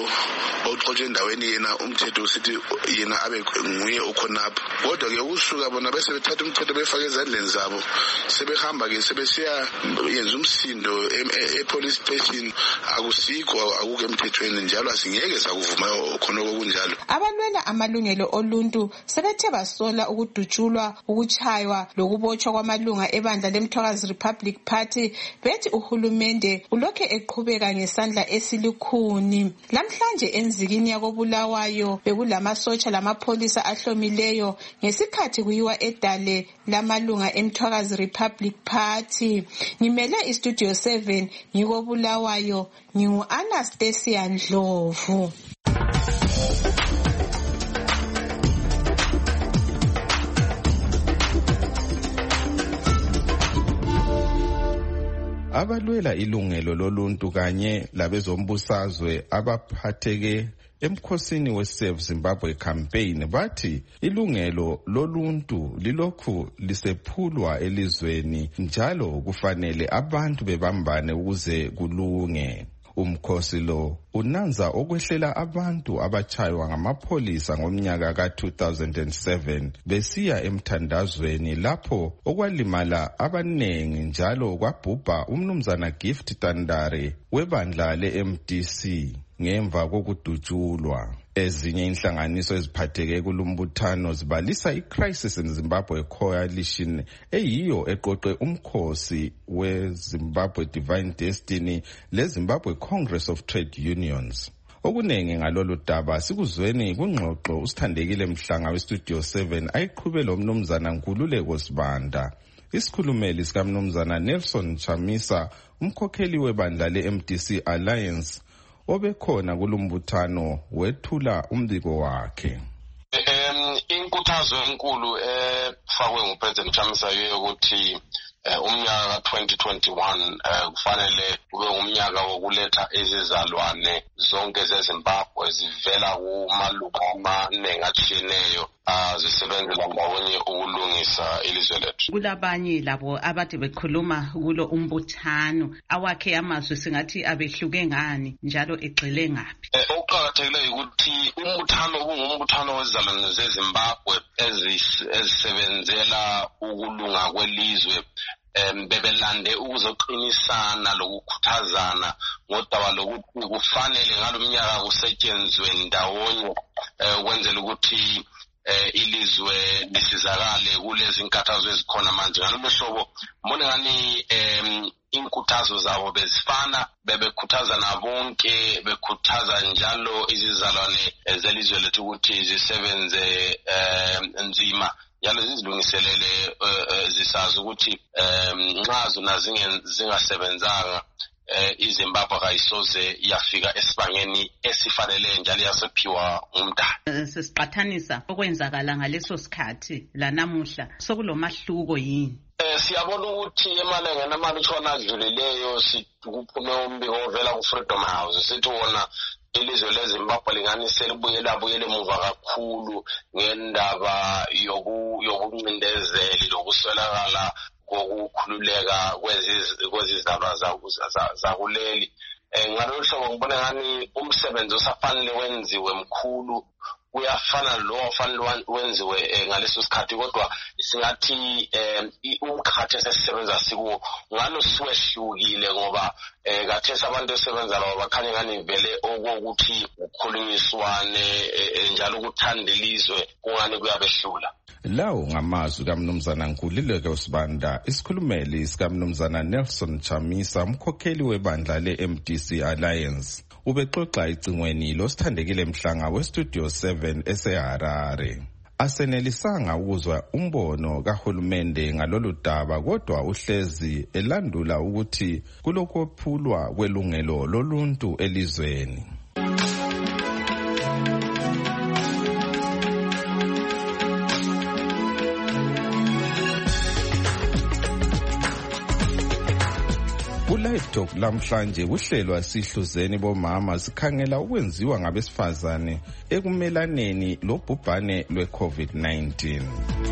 oxotshe endaweni yena umthetho usithi yena abe nguye okhonapha. Kodwa ke ukusuka bona bese bethatha umthetho befaka ezandleni zabo sebehamba ke sebesiya yenza umsindo e-police station akusikho akuke emthethweni njalo asingeke sakuvuma khona okunjalo. Abalwela amalungelo oluntu sebethe basola ukudutshulwa, ukuchaywa lokubotshwa kwamalunga ebandla leMthwakazi Republic Party bethi uhulumende ulokhe eqhubeka ngesandla esilikhuni. Lamhlanje enzikini yakobulawayo bekulamasotsha lamapholisa ahlomileyo ngesikhathi kuyiwa edale lamalunga eMthwakazi Republic Party. Ngimele iStudio seven ngikobulawayo, ngingu-Anastasia Ndlovu. Abalwela ilungelo loluntu kanye labezombusazwe abaphatheke emkhosini we-Save Zimbabwe campaign bathi ilungelo loluntu lilokhu lisephulwa elizweni njalo kufanele abantu bebambane ukuze kulunge. Umkhosi lo unanza okwehlela abantu abachaywa ngamapholisa ngomnyaka ka two thousand seven besiya emthandazweni lapho okwalimala abanengi njalo kwabhubha umnumzana Gift Tandare webandla le-M D C ngemva kokudutshulwa. Ezinye inhlanganiso eziphatheke kulumbuthano zibalisa iCrisis in Zimbabwe Coalition eyiyo eqoqe umkhosi weZimbabwe Divine Destiny leZimbabwe Congress of Trade Unions. Okunengi ngalolu daba sikuzweni kungxoxo usithandekile Mhlanga weStudio seven ayiqhubela umnumzana Nkululeko Sibanda. Isikhulumeli sikamnumzana Nelson Chamisa, umkhokheli webandla le-M D C Alliance, obekhona kulumbuthano wethula umbiko wakhe. Um inkuthazo enkulu efakwe nguPresident Chamisa yokuthi umnyaka twenty twenty-one kufanele kube umnyaka wokuletha izizalwane zonke zeZimbabwe zivela kumalunga amaningi atshiyeneyo zisebenzela ndawonye ukulungisa ilizwe lethu. Kulabanye labo abade bekhuluma kulo umbuthano awakhe amazwi singathi abehluke ngani njalo egxile ngaphi. Okuqakathekileyo ukuthi umbuthano kungumbuthano wezizalwane zeZimbabwe ezisebenzela ukulunga kwelizwe um bebelande ukuzoqinisana lokukhuthazana ngodaba lokuthi kufanele ngalomnyaka kusetshenzwe ndawonye ukwenzela ukuthi eh ilizwe lisizakale kulezi inkathazo ezikhona manje. Ngalolu hlobo mbona ngani em inkuthazo zabo bezifana, bebekhuthaza nabonke, bekhuthaza njalo izizalwane zelizwe lethu ukuthi zisebenze nzima yalo zizilungiselele zisazi ukuthi nxa zona zingasebenzanga iZimbabwe kayisoze yafika esibangeni esifanele njalo yasephiwa umdali. Sesiqathanisa okwenzakala ngaleso sikhathi la namuhla sokulomahluko yini? Eh siyabona ukuthi emalengena amalutshwana adlulileyo sikuphume umbiko ovela ku Freedom House sithi wona ilizwe leZimbabwe lingani selibuyela buyele emuva kakhulu ngendaba yokuncindezeli lokuswelakala kokukhululeka kwezizalwa zakuleli. Ngalolu hlobo ngibona ngani umsebenzi osafanele wenziwe mkhulu uyafana lo ofanele wenziwe ngaleso sikhathi, kodwa singathi umkhathi esisebenza sikuwo ngalo siwehlukile ngoba kathesa abantu esebenza labo bakhanye ngani vele okokuthi ukukhulunyiswane njalo ukuthandelizwe kungani kuyabehlula. Lawo ngamazwi kaMnumzana Nkululeko Usibanda, isikhulumeli sikaMnumzana Nelson Chamisa, umkhokheli webandla le-M D C Alliance, ubexoxa icingweni losithandekile Mhlanga weStudio seven eseHarare. Asenelisanga ukuzwa umbono kahulumende ngalolu daba, kodwa uhlezi elandula ukuthi kulokwephulwa kwelungelo loluntu elizweni. Live Talk lamhlanje kuhlelwa sihluzeni bomama sikhangela ukwenziwa ngabesifazane ekumelaneni lobhubhane lwe-COVID nineteen.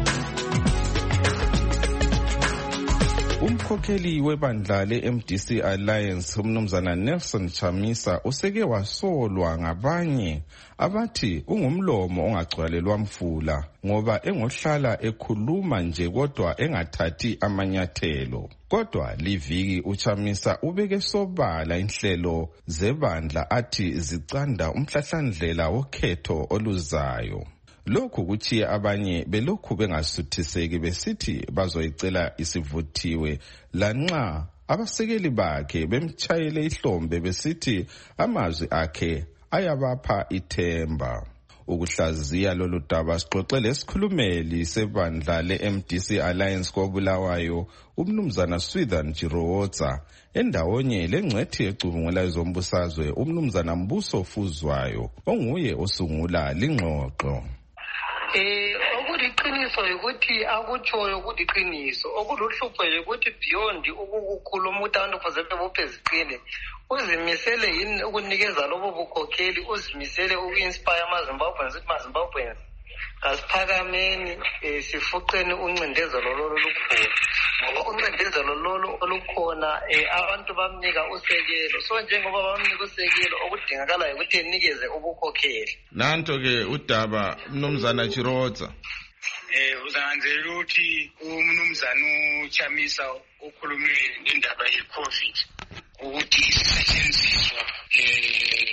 Umkhokheli webandla le-M D C Alliance uMnumzana Nelson Chamisa useke wasolwa ngabanye abathi ungumlomo ongagcwalelwa mfula ngoba engohlala ekhuluma nje kodwa engathathi amanyathelo. Kodwa liviki uChamisa ubeke sobala inhlelo zebandla athi zicanda umhlahlandlela wokhetho oluzayo. Lokhu kuchiye abanye belokhu bengasuthiseki besithi bazoyicela isivuthiwe lanxa abasekeli bakhe bemchayele ihlombe besithi amazwi akhe ayabapha ithemba. Ukuhlaziya lolu daba sixoxe lesikhulumeli sebandla le-M D C Alliance koBulawayo uMnumzana Swithan Jirowotsa endawonye lengcwethi ecubungula ezombusazwe uMnumzana Mbuso Fuzwayo onguye osungula lingxoxo. Eh okuliqiniso ukuthi akutshoyo kuliqiniso, okuluhlupho ukuthi beyond ukukhuluma ukuthi abantu kufanele bopheziqine uzimisele yini ukunikeza lobo bukhokheli, uzimisele uku-inspire amaZimbabweans ukuthi amaZimbabweans kasiphakameni sifuqeni uncindezelo lolo olukhona, ngoba uncindezelo lolo olukhona abantu bamnika usekelo. So njengoba bamnika usekelo okudingakalayo ukuthi enikeze ubukhokheli. Nanto-ke udaba Mnumzana Jirowotsa. Eh uzanzela ukuthi uMnumzana uChamisa ukhulume ngendaba ye-COVID ukuthi isetshenziswa eh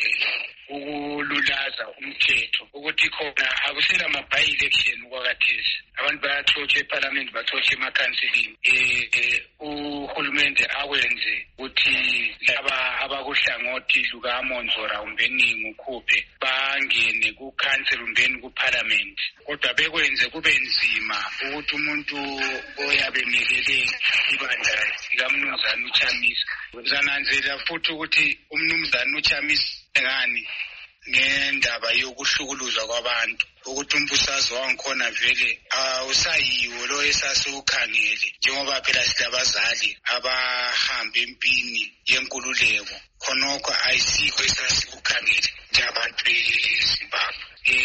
ukululaza umthetho ukuthi khona akusela ama-by-election kwakathesi abantu bayathotsha eParliament bathotsha emakhansilini. Eh uhulumende akwenze ukuthi laba abakuhlangothi lukaMonzora umbeningi ukhuphe bangene ku-council umbeni ku-Parliament, kodwa bekwenze kube nzima ukuthi umuntu oyabemelele ibandla likaMnumzana uChamisa. Uzananzela futhi ukuthi uMnumzana uChamisa ngani ngendaba yokuhlukuluzwa kwabantu, ukuthi umbusazwe wangikhona vele awusayiwo lo esasiwukhangele, njengoba phela silabazali abahamba empini yenkululeko, khonokho ayisikho esasikukhangele njengabantu beZimbabwe.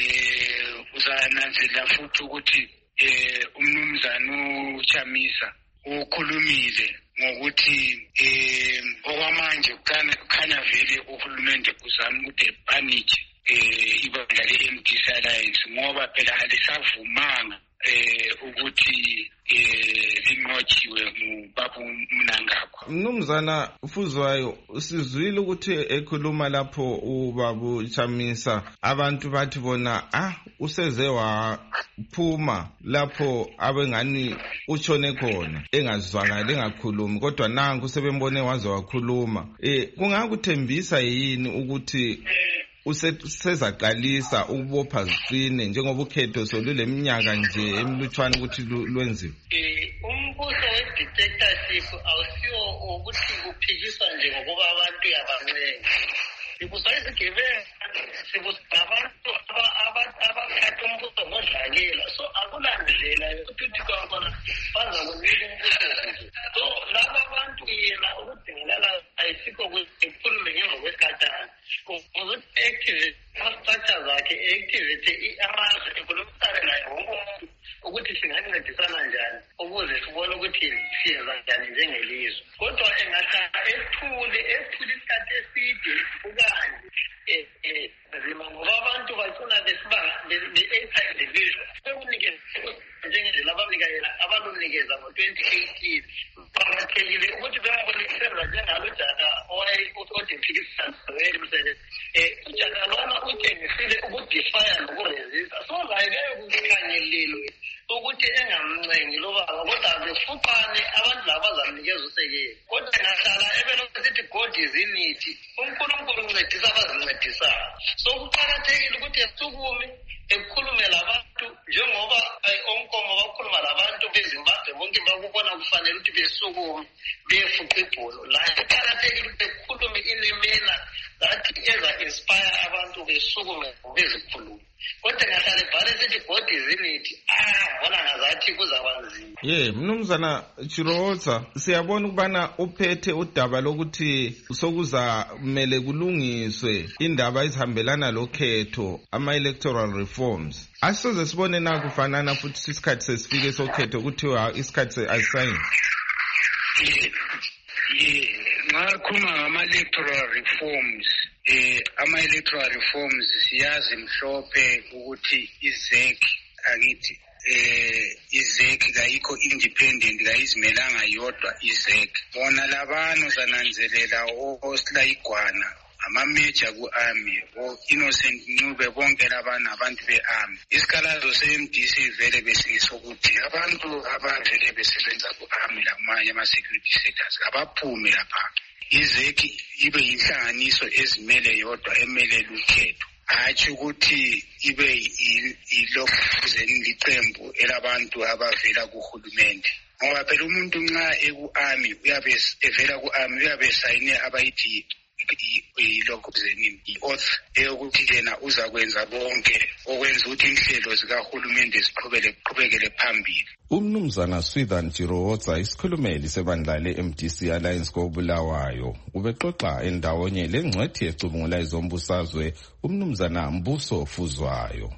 Eh uzananzela futhi ukuthi eh uMnumzana uChamisa ukhulumile ngokuthi eh okwamanje kukhanya vele uhulumende uzama ukuthi epanike eh ibandla le-M D C Alliance ngoba phela alisavumanga eh ukuthi eh linqotshiwe ngubaba abumnangakho. Mnumzana Fuzwayo, sizwile ukuthi ekhuluma lapho ubabu Chamisa abantu bathi bona ah useze waphuma lapho abengani utshone khona engazwakali engakhulumi kodwa nanku sebembone waze wakhuluma. Eh kungakuthembisa yini ukuthi usezaqalisa ukubopha zicine njengoba ukhetho solule minyaka nje emlutshwana ukuthi lwenziwe? Umbuso we-dictatorship awusiwo ukuthi uphikiswa nje ngokuba abantu yabancenga. Sibuswa isigebenga, sibuswa abantu abakhatha umbuso ngodlakela. So akulandlela yokuthi kwabona baza kunika umbuso nje. So laba abantu yena ukudingakala ayisikho kukhulume ngemva kwesikhathana. Ukuthi activate ama-structure zakhe, activate amazwe ekhulumisane naye wonke umuntu ukuthi singancedisana njani ukuze sibone ukuthi siyenza njani njengelizwe. Kodwa engahlala ethule ethule isikhathi eside ukanje nzima ngoba abantu bacina besibanga be-eight division sekunikeza njengendlela abamnikela abalumnikeza ngo-twenty eighteen. Kuqakathekile ukuthi bengabonisenza njengalo Jaka owayephikisana emsebenzi. UJaka lona utshengisile ukudifaya nokuresista. So laye ngeke kukhanyelelwe ukuthi engamncengi lo baba kodwa befuqane abantu laba bazamnikeza usekelo. Kodwa engahlala ebelokhu sithi God is in it. uNkulunkulu uncedisa abazincedisayo. So kuqakathekile ukuthi esukume ekhulume labantu njengoba onkomo bakhuluma labantu beZimbabwe bonke bakubona kufanele ukuthi besukume befuqa ibhola. La kuqakathekile ukuthi ekhulume inemena that eza inspire abantu besukume bezikhulume. Kodwa ngahlale bhale sithi God is in it. Ah bona ngazathi kuzabanzima. Yeah, mnumzana Chirotsa, siyabona ukubana uphethe udaba lokuthi sokuza kumele kulungiswe indaba ezihambelana lokhetho ama-electoral reforms. Asisoze sibone na kufanana futhi isikhathi sesifike sokhetho kuthiwa isikhathi asayini. Yeah, ngakhuluma ngama-electoral reforms. Eh ama-electoral reforms siyazi mhlophe ukuthi izek akithi eh izek kayikho independent kayizimelanga yodwa izek. Bona labano zananzelela osila igwana ama-major ku-army o Innocent Ncube bonke labana abantu be-army. Isikhalazo se-M D C vele besisokuthi abantu abavele besebenza ku-army lamanye ama-security sectors abaphume lapha. Izeki ibe inhlanganiso ezimele yodwa emelele ukhetho. Hathi ukuthi ibe ilokuzeni liqembu elabantu abavela kuhulumende. Ngoba phela umuntu nxa eku-army uyabe evela ku-army uyabe sayine abayithi ilokuzeni i-oath eyokuthi yena uzakwenza bonke okwenza ukuthi inhlelo zikahulumende ziqhubekele phambili. Umnumzana Swithan Chirotsa, isikhulumeli sebandla le-M D C Alliance koBulawayo, ubexoxa endawonye lengcwethi ecubungula izombusazwe umnumzana Mbuso Fuzwayo.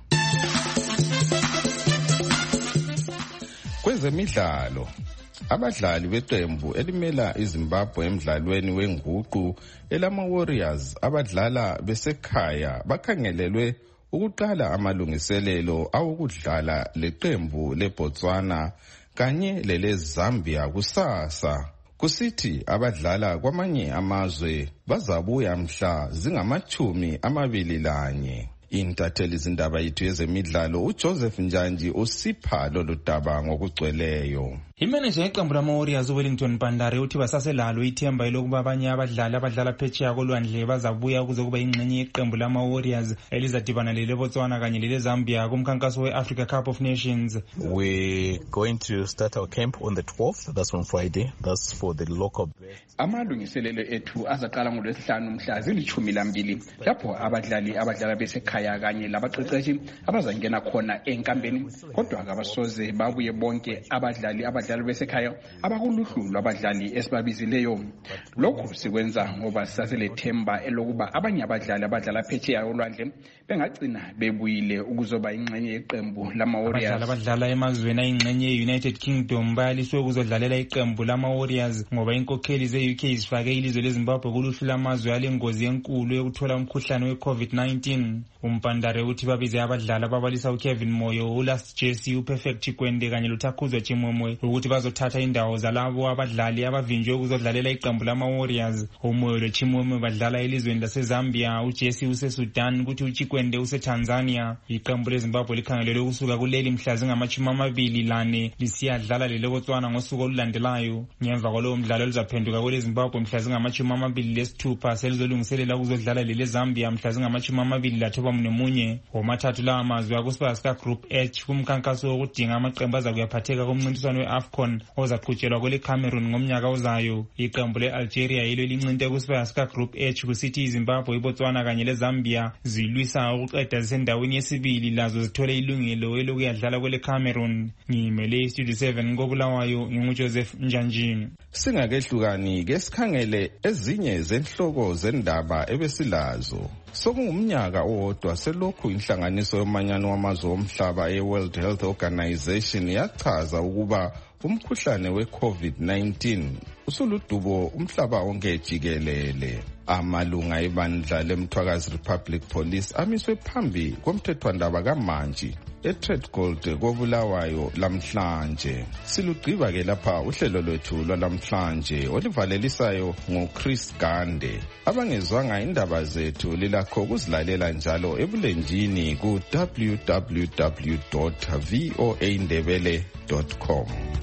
Kwezemidlalo, abadlali beqembu elimela iZimbabwe emidlalweni wenguqu elama-Warriors abadlala besekhaya bakhangelelwe ukuqala amalungiselelo awokudlala leqembu leBotswana kanye leleZambia kusasa. Kusithi abadlala kwamanye amazwe bazabuya mhla zingamachumi amabili lanye. Intatheli zindaba yethu yezemidlalo uJoseph Njanji usipha lolu daba ngokugcweleyo. Imeneja yeqembu lama-Warriors uWellington Pandare uthi basaselalo ithemba elokuba abanye abadlali abadlala phetsheya kolwandle bazabuya ukuze kuba ingxenye yeqembu lama-Warriors elizadibana leleBotswana kanye leleZambia kumkhankaso we-Africa Cup of Nations. We're going to start our camp on the twelfth. That's on Friday. That's for the local. Amalungiselelo ethu azaqala ngolwesihlanu mhla zilithumi lambili lapho abadlali abadlala besekhaya kanye labaqeqeshi abazangena khona enkambeni. Kodwa abasoze babuye bonke abadlali abadlali besekhaya abakuluhlu lwabadlali esibabizileyo. Lokhu sikwenza ngoba sisaselethemba elokuba abanye abadlali abadlala phetsheya olwandle bengagcina bebuyile ukuzoba ingxenye yeqembu lama-Warriors. Abadlala emazweni ayingxenye ye-United Kingdom bayaliswe ukuzodlalela iqembu lama-Warriors ngoba inkokheli ze-U K zifake ilizwe leZimbabwe kuluhlu lamazwe alengozi enkulu yokuthola umkhuhlane we-COVID nineteen. umpandare uthi babize abadlali ababalisa uKevin Moyo, uLast Jesse, uPerfect Chikwende kanye loThakuzwa Chimwemwe ukuthi bazothatha indawo zalabo abadlali abavinjwe ukuzodlalela iqembu lama-Warriors. uMoyo loChimwemwe badlala elizweni laseZambia, uJesse useSudan kuthi uChikwende useTanzania. Iqembu leZimbabwe likhangelelwe ukusuka kuleli mhla zingamachumi amabili lane lisiyadlala leleBotswana ngosuku olulandelayo. Ngemva kwalowo mdlalo lizaphenduka kweleZimbabwe mhla zingamachumi amabili lesithupha selizolungiselela ukuzodlala leleZambia mhla zingamachumi amabili lathoba nemunye. Womathathu lawa amazwe akusipaka sika Group H kumkhankaso wokudinga amaqembu azakuyaphatheka kumncintiswano we-AFCON ozaqhutshelwa kwele Cameroon ngomnyaka ozayo. Iqembu le-Algeria yilo elincinte kusipaka sika Group H kusithi iZimbabwe, iBotswana kanye leZambia zilwisa ukuqeda zisendaweni yesibili lazo zithole ilungelo elokuyadlala kwele Cameroon. Ngimele iStudio seven koBulawayo, nginguJoseph Njanjini. Singakehlukani ke sikhangele ezinye zenhloko zendaba ebesilazo. Sokungumnyaka owodwa selokhu inhlanganiso yomanyano wamazwe omhlaba e-World Health Organization yachaza ukuba umkhuhlane we-COVID nineteen usuludubo umhlaba onke jikelele. Amalunga ebandla leMthwakazi Republic Police amiswe phambi komthethwandaba kaMantshi eTredgold koBulawayo lamhlanje. Silugqiba ke lapha uhlelo lwethu lwalamhlanje olivalelisayo ngoChris Gande. Abangezwanga indaba zethu lilakho ukuzilalela njalo ebulenjini ku w w w dot voa ndebele dot com.